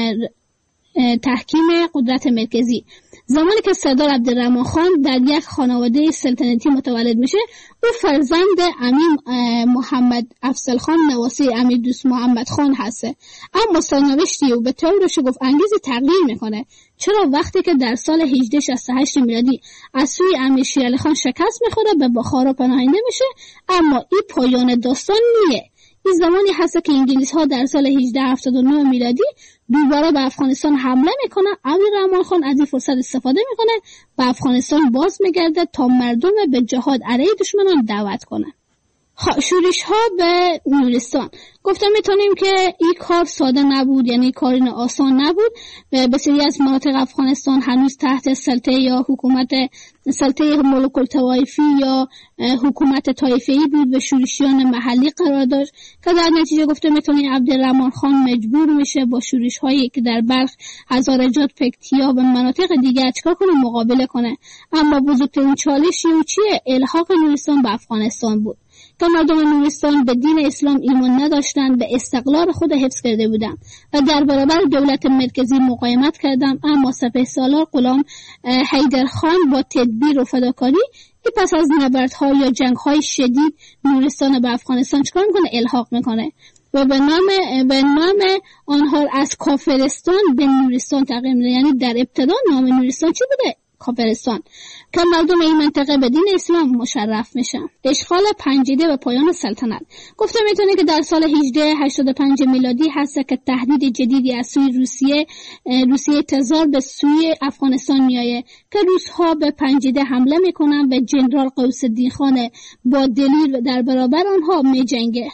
تحکیم قدرت مرکزی. زمانی که سردار عبدالرحمن خان در یک خانواده سلطنتی متولد میشه، او فرزند امیر محمد افضل خان نواسی امیر دوست محمد خان هسته، اما سرنوشتی او به طور شگفت انگیز تغییر میکنه. چرا؟ وقتی که در سال هجده شصت و هشت میلادی از سوی امیر شیرعلی خان شکست میخوره به بخارا پناهنده میشه، اما این پایان داستان نیه. این زمانی هست که انگلیس ها در سال هجده هفتاد و نه میلادی دوباره به افغانستان حمله میکنه. عبدالرحمن خان از این فرصت استفاده میکنه و افغانستان باز میگرده تا مردم به جهاد علیه دشمنان دعوت کنه. شورش ها به نورستان. گفتم میتونیم که این کار ساده نبود، یعنی کاری آسان نبود. بسیاری از مناطق افغانستان هنوز تحت سلطه یا حکومت سلطه ملوک الطوایفی یا حکومت طایفه‌ای بود و شورشیان محلی قرار داشت که در نتیجه گفتم میتونیم عبدالرحمن خان مجبور میشه با شورش هایی که در بلخ، هزارجات، پکتیا و مناطق دیگر چکار کنه؟ مقابله کنه. اما بزرگترین چالشی او چیه؟ الحاق نورستان به افغانستان بود. که مردم نورستان به دین اسلام ایمان نداشتند، به استقلال خود حفظ کرده بودند و در برابر دولت مرکزی مقاومت کردند. اما سپهسالار غلام حیدرخان با تدبیر و فداکاری پس از نبردها یا جنگ‌های شدید نورستان به افغانستان چکار میکنه؟ الحاق میکنه و به نام به نام آنها از کافرستان به نورستان تغییر میده. یعنی در ابتدا نام نورستان چی بوده؟ کافرستان، که مردم این منطقه به دین اسلام مشرف میشن. اشغال پنجیده و پایان سلطنت. گفته میتونه که در سال هجده هشتاد و پنج میلادی هست که تهدید جدیدی از سوی روسیه روسیه تزار به سوی افغانستان میایه که روس‌ها به پنجیده حمله میکنن و جنرال غوث الدین خان با دلیر در برابر آنها میجنگه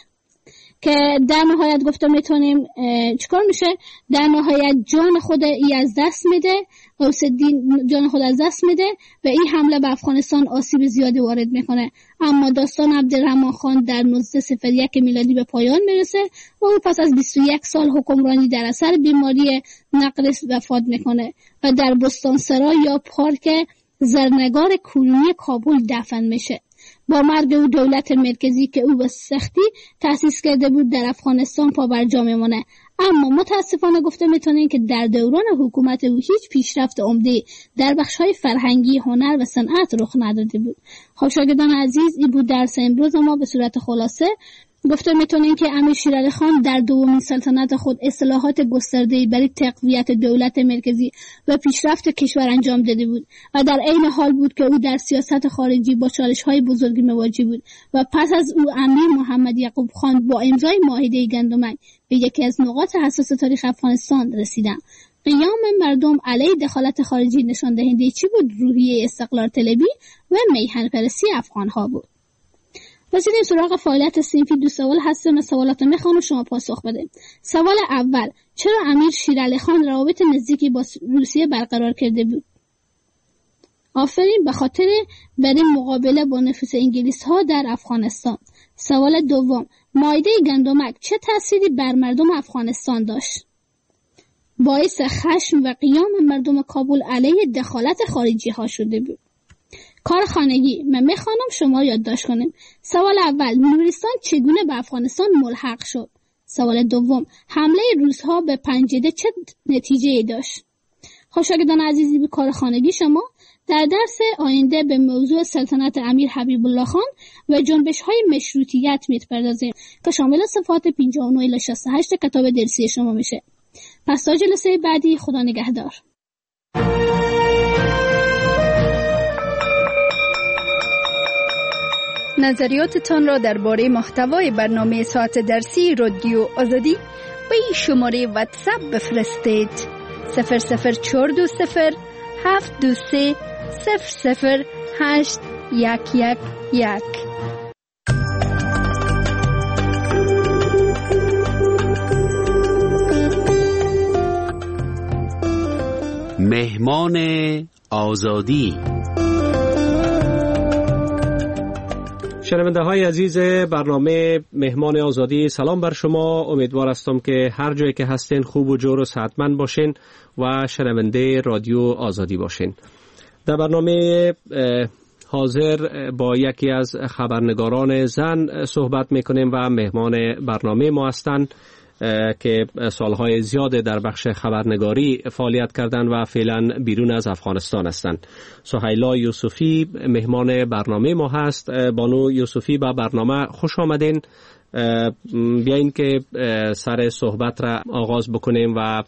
که در نهایت گفته میتونیم چیکار میشه؟ در نهایت جان خود ای از دست میده، غوث الدین جان خود از دست میده و این حمله به افغانستان آسیب زیادی وارد میکنه. اما داستان عبدالرحمن خان در نوزده صفر یک میلادی به پایان میرسه و او پس از بیست و یک سال حکمرانی در اثر بیماری نقرس وفات میکنه و در بستانسرای یا پارک زرنگار کورونی کابل دفن میشه. با مرگ او دولت مرکزی که او به سختی تأسیس کرده بود در افغانستان پا بر جا میمونه. اما متاسفانه گفته میتونیم که در دوران حکومت او هیچ پیشرفت عمده در بخش‌های فرهنگی، هنر و صنعت رخ نداده بود. خب شاگردان عزیز، این بود درس امروز ما به صورت خلاصه. گفته میتونیم که امیر شیر علی خان در دومین سلطنت خود اصلاحات گسترده‌ای برای تقویت دولت مرکزی و پیشرفت کشور انجام داده بود و در عین حال بود که او در سیاست خارجی با چالش‌های بزرگی مواجه بود و پس از او امیر محمد یعقوب خان با امضای معاهده گندمک به یکی از نقاط حساس تاریخ افغانستان رسیدند. قیام مردم علیه دخالت خارجی نشان دهنده چی بود؟ روحیه استقلال طلبی و میهن پرستی افغان‌ها بود. رسیدیم سراغ فعالیت صنفی. دو سوال هستم، سوالات میخوام و شما پاسخ بده. سوال اول: چرا امیر شیر علی خان روابط نزدیکی با روسیه برقرار کرده بود؟ آفرین، به خاطر برای مقابله با نفوذ انگلیس ها در افغانستان. سوال دوم: معاهده گندمک چه تأثیری بر مردم افغانستان داشت؟ باعث خشم و قیام مردم کابل علیه دخالت خارجی ها شده بود. کار خانگی من میخوانم شما یادداشت کنیم. سوال اول: نورستان چگونه به افغانستان ملحق شد؟ سوال دوم: حمله روس‌ها به پنجیده چه نتیجه‌ای داشت؟ خب شاگردان عزیزی، به کار خانگی شما در درس آینده به موضوع سلطنت امیر حبیب الله خان و جنبش‌های مشروطیت می‌پردازیم که شامل صفحات پنجاه و نه الی شصت و هشت کتاب درسی شما میشه. پس تا جلسه بعدی، خدا نگهدار. نظریاتتان را درباره محتوای برنامه ساعت درسی رادیو آزادی به این شماره واتساپ بفرستید: صفر صفر چهار دو صفر هفت دو سه صفر صفر هشت یک یک یک. مهمان آزادی. شنونده های عزیز برنامه مهمان آزادی، سلام بر شما. امیدوار هستم که هر جایی که هستین خوب و جور و صحتمند باشین و شنونده رادیو آزادی باشین. در برنامه حاضر با یکی از خبرنگاران زن صحبت میکنیم و مهمان برنامه ما هستند که سالهای زیاد در بخش خبرنگاری فعالیت کردند و فعلا بیرون از افغانستان هستند. سهیلا یوسفی مهمان برنامه ما هست. بانو یوسفی با برنامه خوش آمدین. بیاین که سر صحبت را آغاز بکنیم و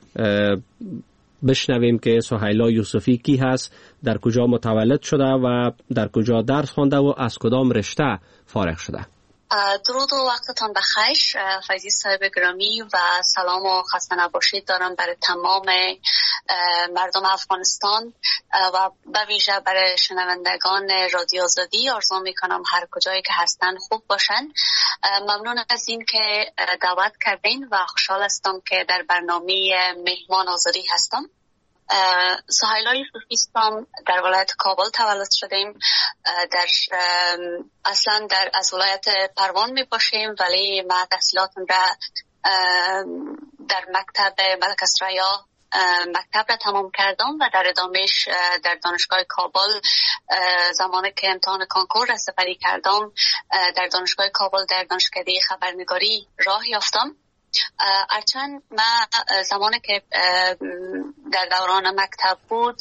بشنویم که سهیلا یوسفی کی هست، در کجا متولد شده و در کجا درس خوانده و از کدام رشته فارغ شده. درود و وقتتان بخیر فیضی صاحب گرامی و سلام و خسته نباشید دارم برای تمام مردم افغانستان و به ویژه برای شنوندگان رادیو آزادی. آرزو میکنم هر کجایی که هستن خوب باشن. ممنون از این که دعوت کردین و خوشحال هستم که در برنامه مهمان آزادی هستم. سهیلا یوسفی هستم، در ولایت کابل تولد شدیم. در اصلا در از ولایت پروان می باشیم، ولی ما تحصیلاتم را در مکتب ملک اسریا مکتب را تمام کردم و در ادامهش در دانشگاه کابل زمانی که امتحان کانکور را سپری کردم در دانشگاه کابل در دانشکده خبرنگاری راه یافتم. هرچند من زمانی که در دوران مکتب بود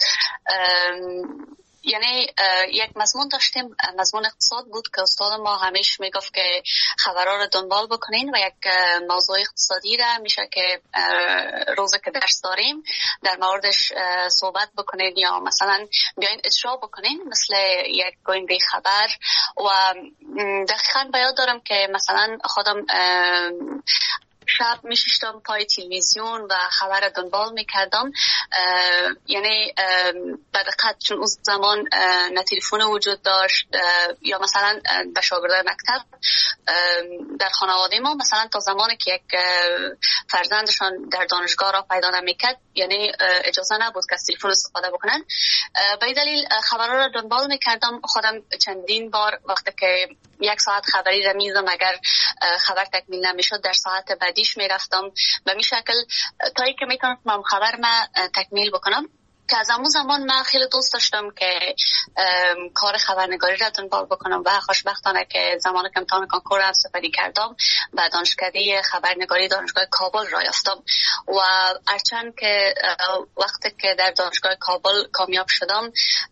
یعنی یک مضمون داشتیم، مضمون اقتصاد بود که استاد ما همیشه میگفت که خبرها رو دنبال بکنین و یک موضوع اقتصادی را میشه که روزی که درس داریم در موردش صحبت بکنین یا مثلا بیاین اجرا بکنین مثل یک گوینده خبر. و دقیقاً به یاد دارم که مثلا خودم شب میشستم پای تلویزیون و خبر دنبال میکردم. یعنی به دقت چون اون زمان نه تلفن وجود داشت یا مثلا به شاگردای مکتب در خانواده ما مثلا تا زمانی که یک فرزندشان در دانشگاه را پیدا نمیکرد یعنی اجازه نبود که از تلفن استفاده بکنن. به دلیل خبرها را دنبال میکردم. خودم چندین بار وقتی که یک ساعت خبری را میزم اگر خبر تکمیل نمیشد در ساعت بعدیش میرفتم به می شکل تا ای که میتونم خبر ما تکمیل بکنم. که از همون زمان من خیلی دوست داشتم که کار خبرنگاری را دنبال بکنم و خوشبختانه که زمانی که امتحان کانکور را سپری کردم و دانشکده خبرنگاری دانشگاه کابل را یافتم. و هرچند که وقتی که در دانشگاه کابل کامیاب شدم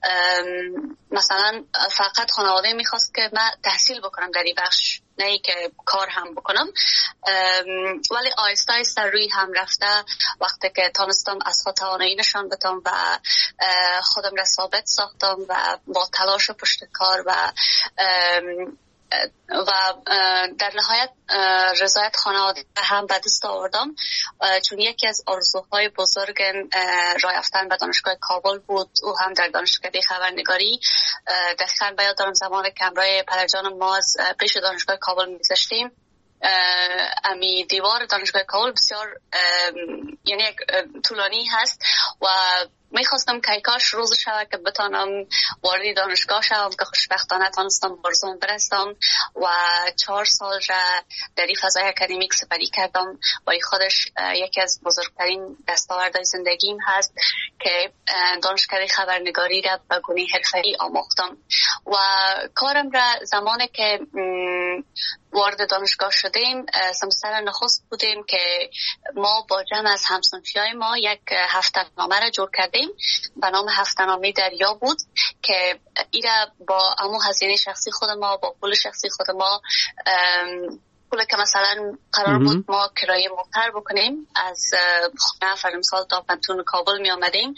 مثلا فقط خانواده میخواست که من تحصیل بکنم در این بخش نه ای که کار هم بکنم، ولی آیسته آیسته روی هم رفته وقتی که تانستم از خود توانایی نشان بدم و خودم را ثابت ساختم و با تلاش و پشت کار و و در نهایت رضایت خانواده هم به دست آوردم، چون یکی از آرزوهای بزرگ راه یافتن به دانشگاه کابل بود. او هم در دانشکده خبرنگاری. دقیقاً به یاد دارم زمانی که همراه پدرجانم ما از پیش دانشگاه کابل می‌گذشتیم امی دیوار دانشگاه کابل بسیار یعنی یک طولانی هست و میخواستم که کاش روز شود که بتانم وارد دانشگاه شوم که خوشبختانه تانستم برزون برستم و چهار سال را در این فضای اکادمیک سپری کردم و این خودش یکی از بزرگترین دستاوردهای زندگیم هست که دانشکده خبرنگاری را به گونه حرفه‌ای آموختم. و کارم را زمانی که وارد دانشگاه شدیم سمستر نخست بودیم که ما با جمع از همصنفیای ما یک هفته‌نامه را جور کردیم به نام هفته‌نامه دریا بود که ایرا با همون هزینه شخصی خود ما با پول شخصی خود ما پول که مثلا قرار بود ما کرایه موتر بکنیم از خونه فرمسال تا پنتون کابل می آمدیم.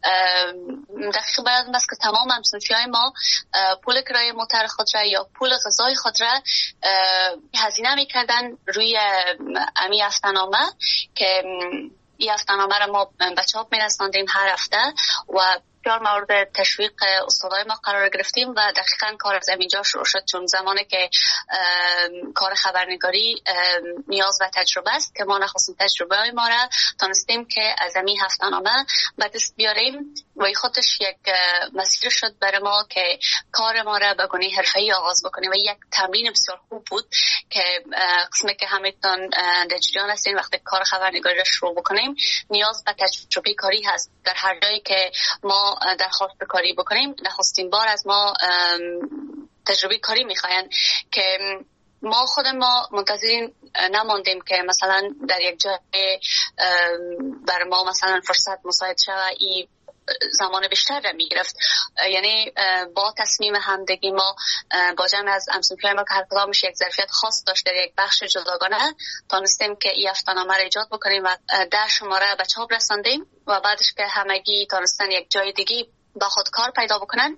دقیق باید است که تمام همصنفیای ما پول کرایه موتر خود را یا پول غذای خود را هزینه می کردن روی امی هفته‌نامه که این هفته‌نامه را ما به چاپ می رساندیم هر هفته و بسیار مورد تشویق استادای ما قرار گرفتیم و دقیقاً کار از اینجا شروع شد، چون زمانی که کار خبرنگاری نیاز و تجربه است که ما نخواستیم تجربه های ما را تانستیم که از این هفته‌نامه به دست بیاریم و این خودش یک مسیر شد برای ما که کار ما را به گونه حرفه‌ای آغاز بکنیم و یک تمرین بسیار خوب بود که قسمی که همتون در جریان هستین وقتی کار خبرنگاری را شروع بکنیم نیاز به تجربه کاری هست. در هر جایی که ما درخواست کاری بکنیم نخستین بار از ما تجربه کاری میخواین که ما خود ما منتظرین نماندیم که مثلا در یک جای بر ما مثلا فرصت مساعد شود ای زمان بیشتر را میگرفت. یعنی با تصمیم همدگی ما با جمع از همصنفیای ما که هر کدامش یک ظرفیت خاص داشت در یک بخش جداگانه تانستیم که این هفته‌نامه را ایجاد بکنیم و ده شماره به چاپ رساندیم و بعدش که همگی تانستن یک جای دیگه با خود کار پیدا بکنن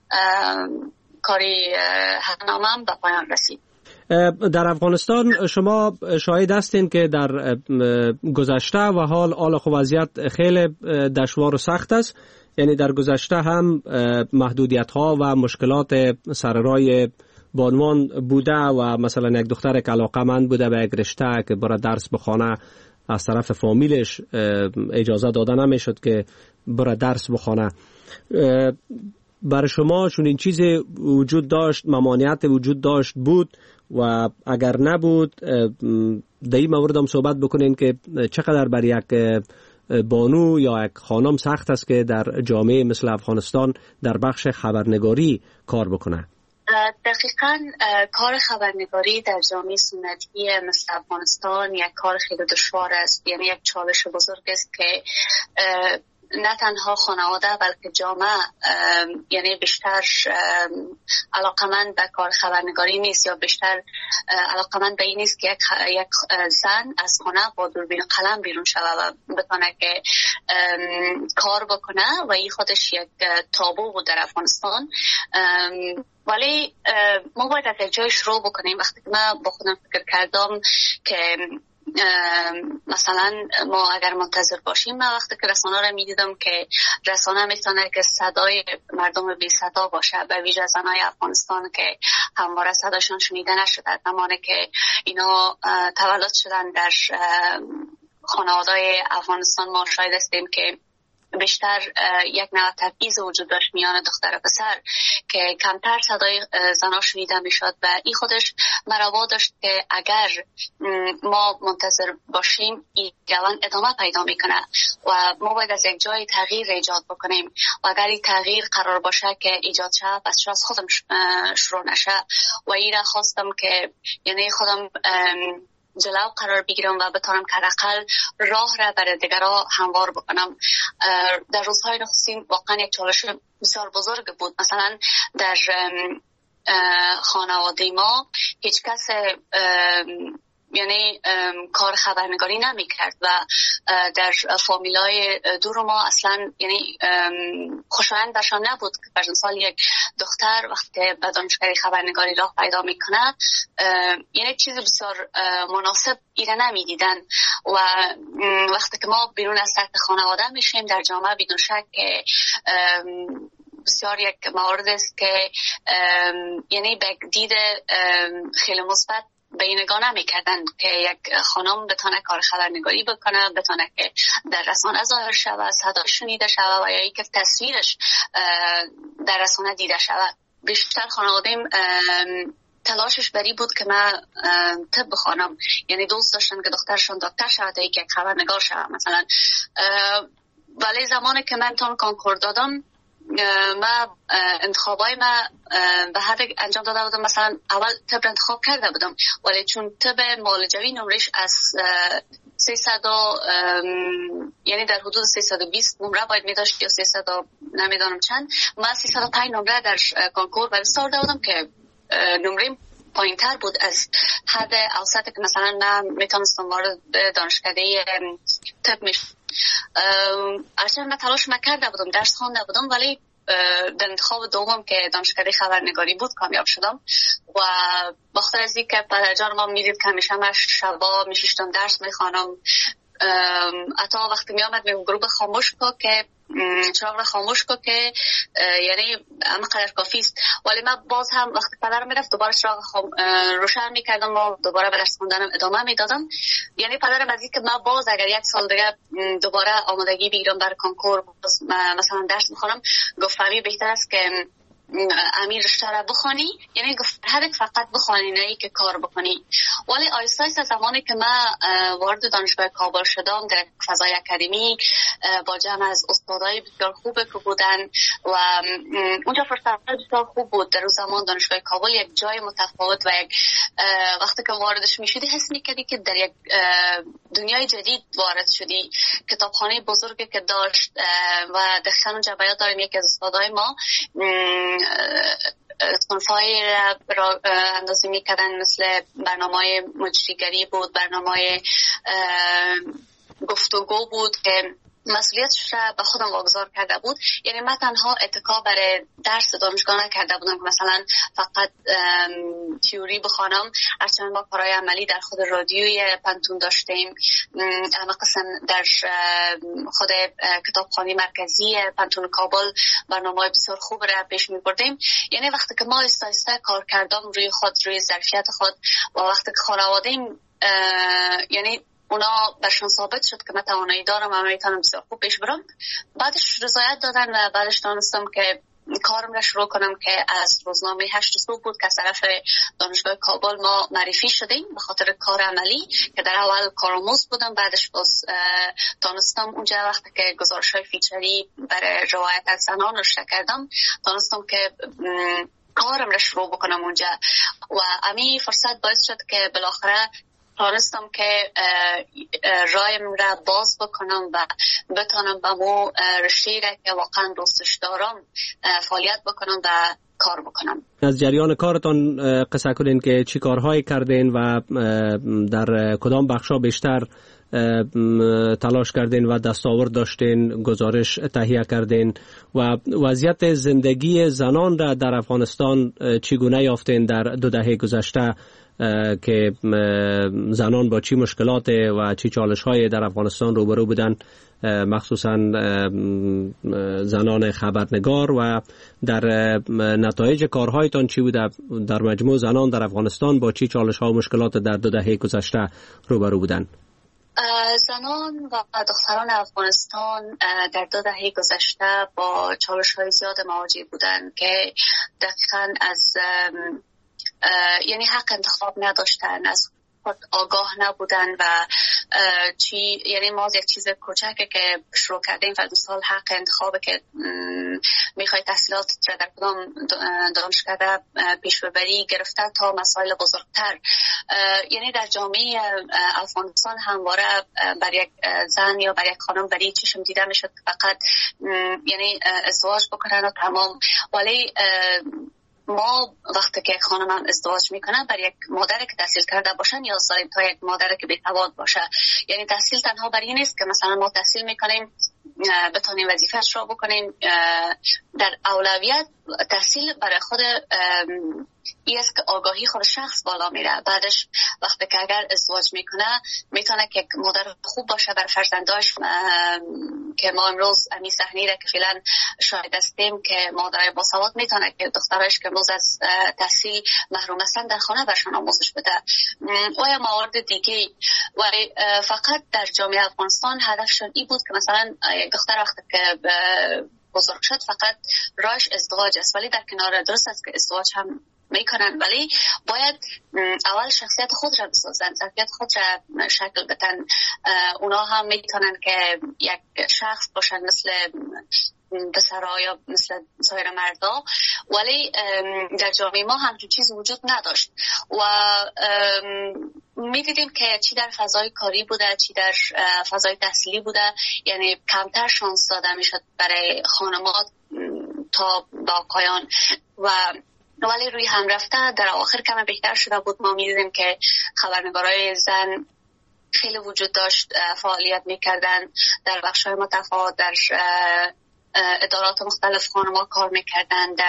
کاری هفته‌نامه هم به پایان رسید. در افغانستان شما شاهد هستین که در گذشته و حال حال خو وضعیت خیلی دشوار و سخت است. یعنی در گذشته هم محدودیت ها و مشکلات سر راه بانوان بوده و مثلا یک دختر که علاقه‌مند بوده به یک رشته که برای درس بخونه از طرف فامیلش اجازه داده نمیشد که برای درس بخونه. برای شما چون این چیز وجود داشت، ممانعت وجود داشت بود و اگر نبود در این مورد هم صحبت بکنین که چقدر برای یک بانو یا یک خانم سخت است که در جامعه مثل افغانستان در بخش خبرنگاری کار بکنه؟ دقیقاً کار خبرنگاری در جامعه سنتی مثل افغانستان یک کار خیلی دشوار است. یعنی یک چالش بزرگ است که نه تنها خانواده بلکه جامعه یعنی بیشتر علاقمند به کار خبرنگاری نیست یا بیشتر علاقمند به این نیست که یک, یک زن از خانه با دوربین قلم بیرون شود و بتونه که کار بکنه و این خودش یک تابو بود در افغانستان. ولی ما باید از یک جای شروع بکنیم. وقتی که من با خودم فکر کردم که مثلا ما اگر منتظر باشیم، من وقتی که رسانه را میدیدم که رسانه میتونه که صدای مردم بی صدا باشه، به ویژه زنای افغانستان که همواره صداشون شنیده نشده، زمانی که اینا تولد شدن در خانواده‌های افغانستان ما شاهد هستیم که بیشتر یک نوع تبعیض وجود داشت میان دختر و پسر که کمتر صدای زنها شنیده میشد و این خودش مرا داشت که اگر ما منتظر باشیم این روند ادامه پیدا میکنه و ما باید از یک جای تغییر ایجاد بکنیم و اگر این تغییر قرار باشه که ایجاد شه پس چرا از خودم شروع نشه و این را خواستم که یعنی خودم جلو قرار بگیرم و بتونم که حداقل راه را برای دیگرها هموار بکنم. در روزهای نخستین واقعا یک چالش بسیار بزرگ بود. مثلا در خانواده ما هیچ کس یعنی کار خبرنگاری نمی کرد و در فامیلای دور ما اصلا یعنی خوشایند برشان نبود که پر سال یک دختر وقتی به دانشگاهی خبرنگاری راه پیدا میکنه یعنی چیز بسیار مناسب ایره نمی دیدن و وقتی که ما بیرون از سطح خانواده میشیم در جامعه بدون شک که بسیار یک مورد است که یعنی به دید خیلی مثبت به این نگاه نمی‌کردن که یک خانم بتونه کار خبرنگاری بکنه، بتونه که در رسانه ظاهر شود، صداش شنیده شود و یا اینکه تصویرش در رسانه دیده شود. بیشتر خانواده‌ام تلاشش بری بود که من طب بخوانم، یعنی دوست داشتن که دخترشون دکتر شود یا که خبرنگار شود مثلا. ولی زمانی که من تون کنکور دادم من انتخابای من به هر انجام داده بودم، مثلا اول طب انتخاب کرده بودم ولی چون طب معالجوی نمرش از سیصد یعنی در حدود سیصد و بیست نمره باید می داشت یا سیصد نمیدانم چند، من سیصد و پنج نمره در کنکور برای سارده بودم که نمره پایین تر بود از حد اوسط که مثلا من میتونستم وارد دانشکده طب میشم. ارچند من تلاش نکرده بودم، درس خوانده بودم ولی در انتخاب دوم که دانشکده خبرنگاری بود کامیاب شدم و بخاطر از اینکه پدرجان ما میدید که همیشه من شبا میشیشتم درس میخوانم، حتی وقتی میامد میگم گروه خاموش کو که چراغ را خاموش کو که یعنی اما قدر کافی است، ولی من باز هم وقتی پدرم میرفت دوباره چراغ خام... روشن میکردم و دوباره به درس خوندنم ادامه میدادم. یعنی پدرم از اینکه من باز اگر یک سال دیگه دوباره آمادگی بگیرم برای کنکور مثلا درس میخونم گفت فهمی بهتر است که امیر رشته را بخوانی، یعنی گفت هدف فقط بخوانی نه ای که کار بکنی. ولی آیسته آیسته زمانی که من وارد دانشگاه کابل شدم در فضای اکادمی با جمع از استادای بسیار خوبه که بودن و اونجا فرصت بسیار خوب بود. در روز زمان دانشگاه کابل یک جای متفاوت و یک وقتی که واردش میشدی حس میکردی که در یک دنیای جدید وارد شدی. کتابخانه بزرگی که داشت و دقیقاً اونجا بیاد داریم یکی از استادای ما صنفای را اندازی میکردن، مثل برنامه مجریگری بود، برنامه گفتگو بود که مسئولیتش را به خودم واگذار کرده بود. یعنی من تنها اتکا برای درس دانشگاه نکرده بودم که مثلا فقط تیوری بخوانم، هرچند ما کارهای عملی در خود رادیوی پنتون داشتیم، قسم در خود کتابخانه مرکزی پنتون کابل برنامه بسیار خوب را پیش می بردیم. یعنی وقتی که ما آهسته آهسته کار کردم روی خود، روی ظرفیت خود و وقتی که خانواده‌ام یعنی اونا برشون ثابت شد که من توانایی دارم و میتونم بسیار خوب پیش برم، بعدش رضایت دادن و بعدش دانستم که کارم را شروع کنم که از روزنامه هشت صبح بود که از طرف دانشگاه کابل ما معرفی شدیم به خاطر کار عملی که در اول کارآموز بودم. بعدش باز تانستم اونجا وقتی که گزارش‌های فیچری برای روایت از زنان نشر کردم تانستم که کارم را شروع بکنم اونجا و امی فرصت باعث شد که بالاخره تانستم که رایم را باز بکنم و بتانم به مو رشته را که واقعا دوستش دارم فعالیت بکنم و کار بکنم. از جریان کارتان قصه کنین که چی کارهایی کردین و در کدام بخشا بیشتر تلاش کردین و دستاورد داشتین، گزارش تهیه کردین و وضعیت زندگی زنان را در افغانستان چگونه یافتین در دو دهه گذشته که زنان با چی مشکلات و چی چالش‌های در افغانستان روبرو بودن، مخصوصا زنان خبرنگار، و در نتایج کارهایتان چی بوده؟ در مجموع زنان در افغانستان با چی چالش‌ها و مشکلات در دو دهه گذشته روبرو بودن؟ زنان و دختران افغانستان در دو دهه گذشته با چالش‌های زیاد مواجه بودند که دقیقاً از یعنی حق انتخاب نداشتن، از خود آگاه نبودن و چی یعنی ما یک چیز کوچکه که شروع کردیم و دو سال حق انتخابه که میخوای تحصیلات را در کدام دانشگاه پیش ببری گرفته تا مسائل بزرگتر. یعنی در جامعه افغانستان همواره بر یک زن یا بر یک خانم بری چشم دیده میشد فقط یعنی ازدواج بکنن و تمام، ولی ما وقتی که خانم هم ازدواج میکنه بر یک مادر که تحصیل کرده باشن یا زاید تا یک مادر که بی‌سواد باشه. یعنی تحصیل تنها بر این نیست که مثلا ما تحصیل میکنیم بتونیم وظیفه‌اش را بکنیم، در اولویت تحصیل برای خود این است که آگاهی خود شخص بالا میره. بعدش وقتی که اگر ازدواج میکنه میتونه که مادر خوب باشه بر فرزنداش، که ما امروز امی صحنه را که فعلا شاهد هستیم که مادر باسواد میتونه که دخترش که امروز از تحصیل محروم هستن در خانه برشان آموزش بده و یا موارد دیگه. ولی فقط در جامعه افغانستان هدفشون این بود که مثلا یک دختر وقتی که بزرگ شد فقط راهش ازدواج است، ولی در کنار درست است که ازدواج هم میکنن، ولی باید اول شخصیت خود را بسازن، شخصیت خود را شکل بدن. اونا هم میتونن که یک شخص باشن مثل پسرها یا مثل سایر مردا، ولی در جامعه ما همچون چیز وجود نداشت و میدیدیم که چی در فضای کاری بوده چی در فضای تحصیلی بوده، یعنی کمتر شانس داده میشد برای خانمات تا با آقایان و ولی روی هم رفته در آخر کم بهتر شده بود. ما میدیدیم که خبرنگارای زن خیلی وجود داشت، فعالیت میکردن در بخش‌های متفاوت، در ادارات مختلف خانم‌ها کار میکردن، در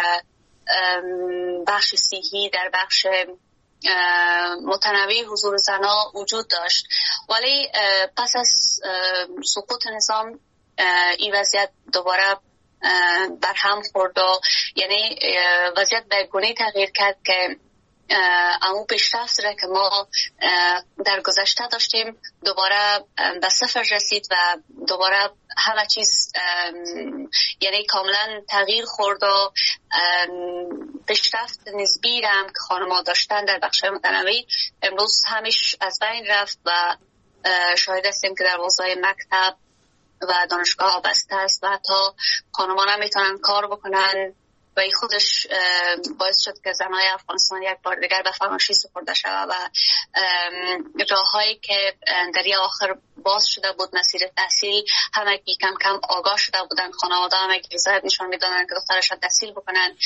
بخش صحی، در بخش متنوع حضور زنها وجود داشت. ولی پس از سقوط نظام این وضعیت دوباره برهم خورد و یعنی وضعیت به گونه تغییر کرد که امو پیشرفت را که ما در گذشته داشتیم دوباره به صفر رسید و دوباره همه چیز یعنی کاملا تغییر خورد و پیشرفت نسبی را هم که خانم‌ها داشتن در بخش‌های متنوعی امروز همیش از بین رفت و شاهد هستیم که در حوزه مکتب و دانشگاه بسته است و حتی خانم‌ها هم میتونن کار بکنن و این خودش باعث شد که زنای افغانستان یک بار دیگر به فراموشی سپرده شود و راههایی که در یه آخر باز شده بود مسیر تحصیل همه کم کم آگاه شده بودن، خانواده همه که رضایت نشان میدادن که دخترش را تحصیل بکنن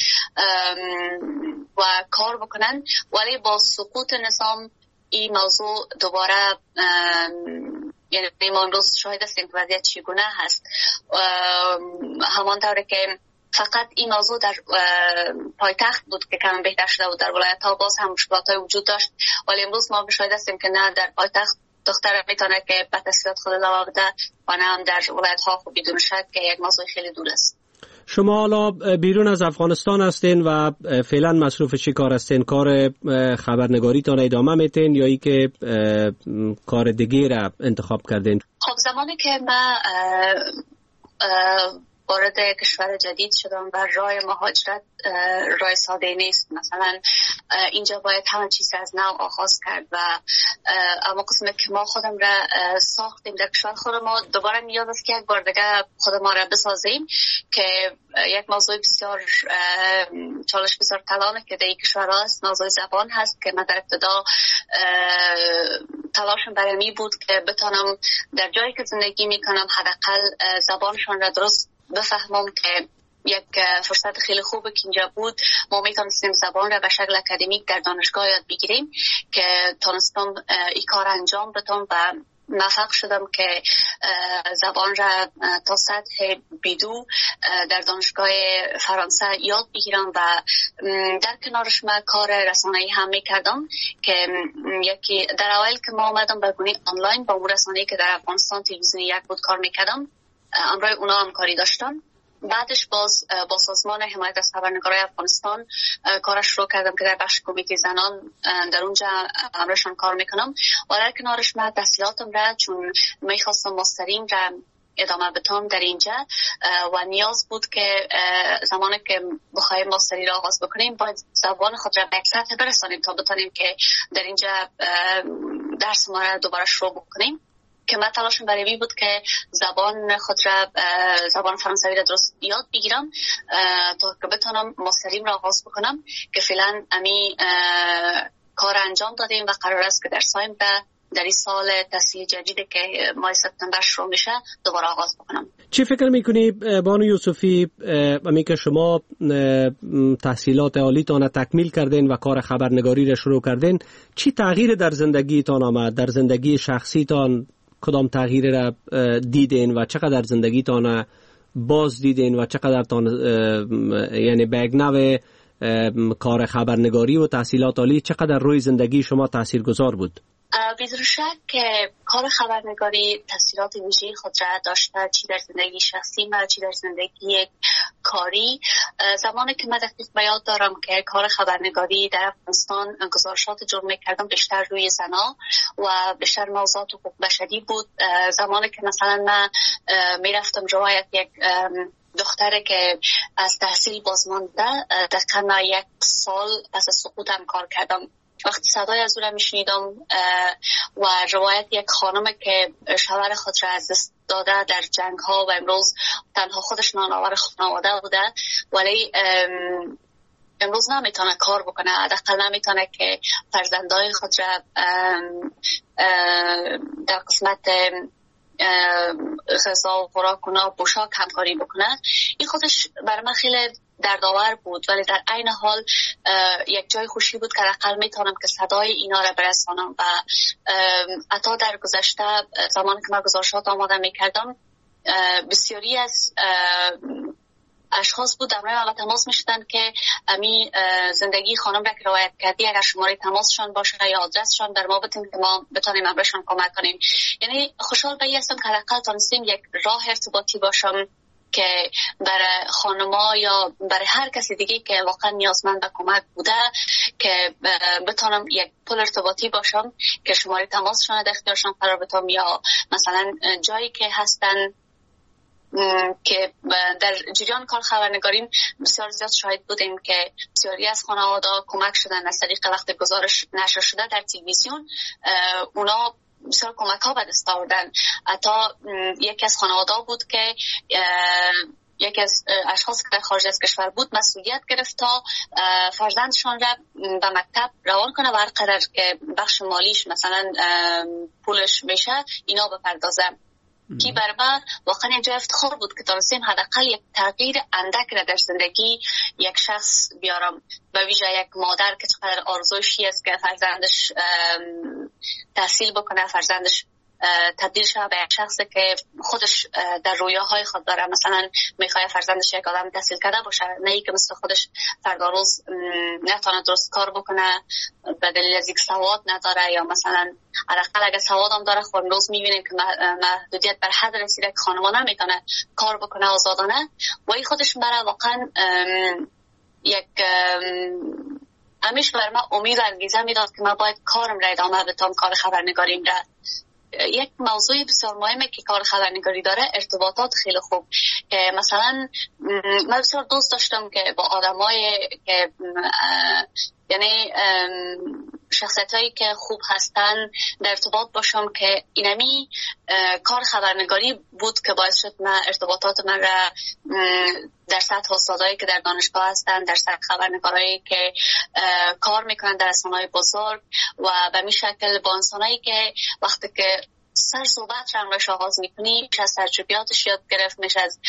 و کار بکنن. ولی با سقوط نظام این موضوع دوباره یعنی ما امروز شاهد هستیم که وضعیت چگونه هست. همانطور که فقط این موضوع در پایتخت بود که کم بهتر شده بود، در ولایت ها باز هم مشکلات های وجود داشت، ولی امروز ما شاهد هستیم که نه در پایتخت دختر میتونه که به تحصیلات خود ادامه بده و نه هم در ولایت ها خب بدون شک که یک موضوع خیلی دور است. شما حالا بیرون از افغانستان هستین و فعلا مصروف چی کار هستین؟ کار خبرنگاریتان ادامه میتین یا ای که کار دیگه را انتخاب کردین؟ خب زمانی که ما وارد کشور جدید شدم و راه مهاجرت راه ساده نیست. مثلا اینجا باید همه چیز از نو آغاز کرد و اما قسمت که ما خودم را ساختیم در کشور خود ما، دوباره نیاز است که یک بار دیگه خود ما را بسازیم که یک موضوع بسیار چالش بسیار طلانه که در این کشور هست. موضوع زبان هست که من در ابتدا تلاشم برای می بود که بتانم در جایی که زندگی می کنم حداقل زبانشان را درست بفهمم، که یک فرصت خیلی خوبه که اینجا بود ما میتونستیم زبان را به شکل اکادمیک در دانشگاه یاد بگیریم که تونستم این کار انجام بدم و موفق شدم که زبان را تا سطح بیدو در دانشگاه فرانسه یاد بگیرم و در کنارش من کار رسانه‌ای هم میکردم که یکی در اول که ما آمدم به گونه آنلاین با اون رسانه‌ای که در افغانستان تلویزیون یک بود کار میکردم، امروز اونا هم کاری داشتم. بعدش باز با سازمان حمایت از خبرنگارای افغانستان کارش شروع کردم که در بخش کمیته زنان در اونجا همراهشان کار میکنم و در کنارش من تحصیلاتم را چون میخواستم ماسترین را ادامه بدم در اینجا و نیاز بود که زمانی که بخوایم ماستری را آغاز بکنیم باید زبان خود را به یک سطح برسانیم تا بتانیم که در اینجا درس ما را دوباره شروع بکنیم. که من تلاشم برای این بود که زبان خود را زبان فرانسوی را درست یاد بگیرم تا که بتونم ماستریم را آغاز بکنم که فعلا امی کار انجام دادیم و قرار است که در سایمبر در این سال تحصیل جدیدی که ماه سپتامبر شروع میشه دوباره آغاز بکنم. چی فکر میکنی بانو یوسفی، امی که شما تحصیلات عالیتان تکمیل کردین و کار خبرنگاری را شروع کردین، چی تغییر در زندگیتان آمد؟ در زندگی شخصیتان کدام تغییر را دیدین و چقدر زندگیتان باز دیدین و چقدر تان یعنی به نوع کار خبرنگاری و تحصیلات عالی چقدر روی زندگی شما تاثیرگذار بود؟ بدون شک که کار خبرنگاری تاثیرات ویژه‌ای خود را داشته، چی در زندگی شخصی و چی در زندگی کاری. زمانی که من دقیق به یاد دارم که کار خبرنگاری در افغانستان گزارشات جمع می‌کردم بیشتر روی زنا و بیشتر موضوعات حقوق بشری بود. زمانی که مثلا من میرفتم روایت یک دختره که از تحصیل بازمانده دقیقا یک سال پس از سقوطم کار کردم، وقتی صدای از او را میشنیدم و روایت یک خانم که شوهر خود را از دست داده در جنگ ها و امروز تنها خودش نانآور خانواده بوده ولی امروز نمیتونه کار بکنه، حداقل نمیتونه که فرزندای خود را در قسمت غذا و خوراک و پوشاک همکاری بکنه. این خودش برای من خیلی دردآور بود ولی در عین حال یک جای خوشی بود که حداقل میتونم که صدای اینا را برسانم و حتی در گذشته زمانی که من گزارشات آماده میکردم بسیاری از اشخاص بود در من تماس میشدن که امی زندگی خانم را که روایت کردی اگر شماره تماسشان باشه یا آدرسشان در ما بتیم که ما بتونیم امرشان کمک کنیم. یعنی خوشحال به این هستم که حداقل تونستیم یک راه ارتباطی باشم که برای خانما یا برای هر کسی دیگه که واقعا نیازمند به کمک بوده که بتونم یک پل ارتباطی باشم که شماره تماسشان در اختیارشان قرار بدم یا مثلا جایی که هستن که در جریان کار خبرنگاری بسیار زیاد شاهد بودیم که بسیاری از خانواده کمک شدن از طریق وقت گزارش نشر شده در تلویزیون، اونا بسیار کمک ها به دست آوردن. حتی یکی از خانواده بود که یکی از اشخاص که در خارج از کشور بود مسئولیت گرفت تا فرزندشان را به مکتب روان کنه و هر قدر که بخش مالیش مثلا پولش میشه اینا بپردازه. کی برای من واقعا یک جای افتخار بود که تونستیم حداقل یک تغییر اندک را در زندگی یک شخص بیارم، به ویژه یک مادر که چقدر آرزوشی است که فرزندش تحصیل بکنه، فرزندش تبدیل شده به یک شخصی که خودش در رویاهای خود داره، مثلا میخواد فرزندش یک آدم تحصیل کرده باشه، نه ای که مثل خودش فردا روز نتونه درست کار بکنه به دلیل از اینکه سواد نداره یا مثلا حداقل اگه سواد هم داره خب روز میبینیم که محدودیت بر حد رسیده که خانمان نمیتونه کار بکنه آزادانه و این خودش برای واقعا یک همیشه بر من امید و انگیزه میداد که من باید کارم را ادامه بدم، کار خبرنگاریم را. یک موضوع بسیار مهمه که کار خبرنگاری داره ارتباطات خیلی خوب. که مثلا من بسیار دوست داشتم که با آدمای که یعنی شخصیتایی که خوب هستن در ارتباط باشم که اینمی کار خبرنگاری بود که باعث شد من ارتباطات من را در سطح استادایی که در دانشگاه هستن، در سطح خبرنگارایی که کار میکنن در رسانه‌های بزرگ و به می شکل با انسانایی که وقتی که سر صحبت را همراهش آغاز میکنی میشه از تجربیاتش یاد گرفت، میشه از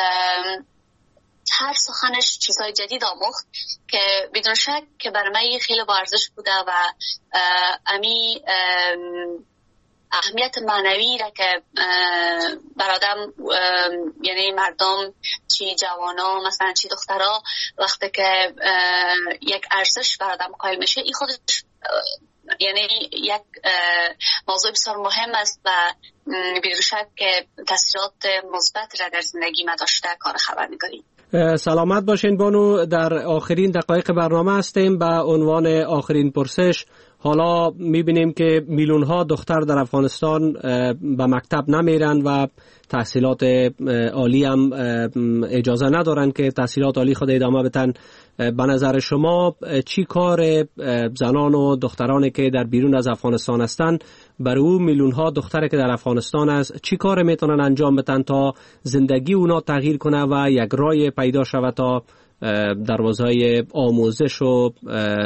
هر سخنش چیزهای جدید آموخت که بدون شک که برای من خیلی با ارزش بوده و امی اهمیت معنوی را که برادم یعنی مردم چی جوانا مثلا چی دخترها وقتی که یک ارزش برادم قائل میشه این خودش یعنی یک موضوع بسیار مهم است و بدون شک که تاثیرات مثبت را در زندگی ما داشته کار خبرنگاری. سلامت باشین بانو. در آخرین دقایق برنامه هستیم. به عنوان آخرین پرسش، حالا میبینیم که میلیون ها دختر در افغانستان به مکتب نمیرن و تحصیلات عالی هم اجازه ندارن که تحصیلات عالی خود ادامه بدن. به نظر شما چی کار زنان و دخترانی که در بیرون از افغانستان هستن برای او میلیون ها دختری که در افغانستان است چی کار میتونن انجام بدن تا زندگی اونا تغییر کنه و یک راه پیدا شود تا دروازهای آموزش و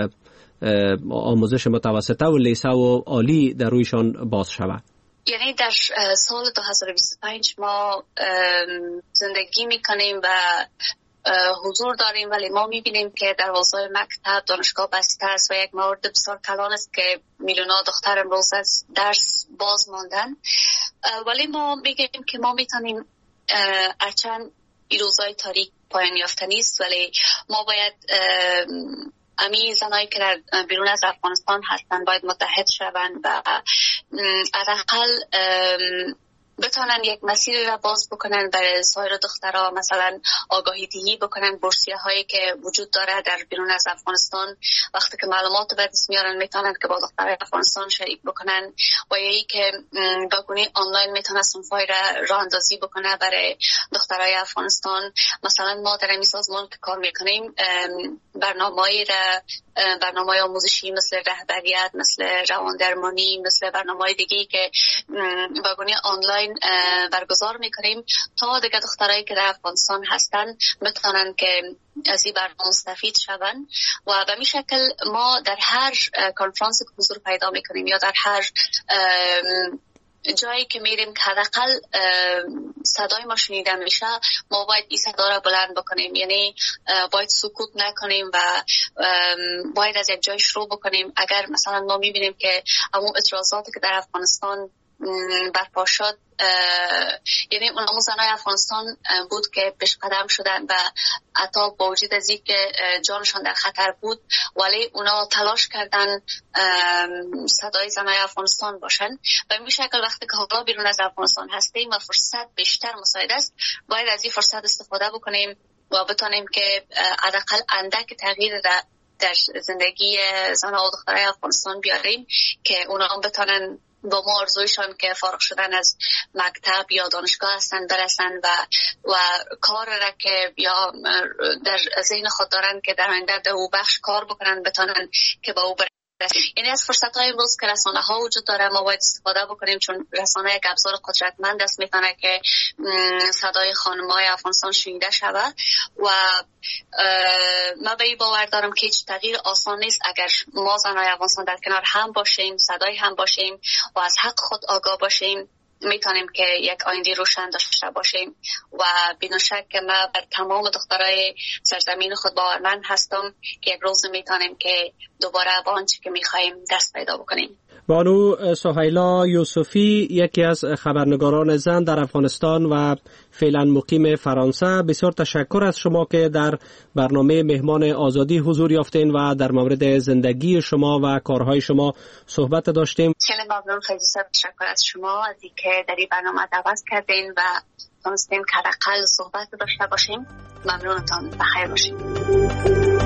آموزش متوسطه و لیسه و عالی در رویشان باز شود؟ یعنی در سال دو هزار و بیست و پنج ما زندگی میکنیم و حضور داریم، ولی ما میبینیم که دروازه‌های مکتب دانشگاه بسته است و یک مورد بسیار کلان است که میلیون‌ها دختر امروز از درس باز ماندن. ولی ما میگیم که ما میتونیم هرچند این روزهای تاریک پایان یافتنی است، ولی ما باید امی زنایی که در بیرون از افغانستان هستن باید متحد شوند و حداقل بتونن یک مسیر را باز بکنن برای سایر دخترها، مثلا آگاهی دهی بکنن بورسیه هایی که وجود داره در بیرون از افغانستان. وقتی که معلومات به دست میارن میتونن که با دخترای افغانستان شریک بکنن و یکی که با گونه آنلاین میتونن صنفای را راه اندازی بکنه برای دخترای افغانستان. مثلا ما در این سازمان که کار میکنیم برنامه‌ای را برنامه‌های آموزشی مثل رهبریت، مثل رواندرمانی، مثل برنامه‌های دیگه‌ای که با گونه آنلاین برگزار میکنیم تا دیگه دخترایی که در افغانستان هستن بتونن که از این برنامه مستفید شون و به این شکل ما در هر کنفرانس که حضور پیدا میکنیم یا در هر جایی که میریم که حداقل صدای ما شنیده میشه، ما باید این صدا را بلند بکنیم، یعنی باید سکوت نکنیم و باید از یک جای شروع بکنیم. اگر مثلا ما میبینیم که همون اعتراضاتی که در افغانستان برپا شد، یعنی اون همون زنای افغانستان بود که پیش قدم شدن و حتی با وجود از این که جانشان در خطر بود ولی اونا تلاش کردن صدای زنای افغانستان باشن. و این شکل وقتی که حالا بیرون از افغانستان هستیم و فرصت بیشتر مساعد است، باید از این فرصت استفاده بکنیم و بتونیم که حداقل اندک تغییر در در زندگی زنها و دخترای افغانستان بیاریم که اونا هم بتونن با ما آرزویشان که فارغ شدن از مکتب یا دانشگاه هستن برسن و و کار را که یا در ذهن خود دارن که در آینده در او بخش کار بکنن بتونن که با او برسن. یعنی از فرصت‌های امروز که رسانه ها وجود داره ما باید استفاده بکنیم، چون رسانه یک ابزار قدرتمند است، میتونه که صدای خانم‌های افغانستان شنیده شود و ما به این باور دارم که هیچ تغییر آسان نیست اگر ما زنای افغانستان در کنار هم باشیم، صدای هم باشیم و از حق خود آگاه باشیم، میتونیم که یک آینده روشن داشته باشیم. و بدون شک که ما بر تمام دخترای سرزمین خود باورمند هستم که یک روز میتونیم که دوباره به آنچه که میخوایم دست پیدا بکنیم. بانو سهیلا یوسفی، یکی از خبرنگاران زن در افغانستان و فعلا مقیم فرانسه، بسیار تشکر از شما که در برنامه مهمان آزادی حضور یافتین و در مورد زندگی شما و کارهای شما صحبت داشتیم. خیلی ممنون، خیلی تشکر از شما از اینکه در این برنامه دعوت کردین و تونستیم که حداقل صحبت داشته باشیم. ممنونتان، بخیر باشید.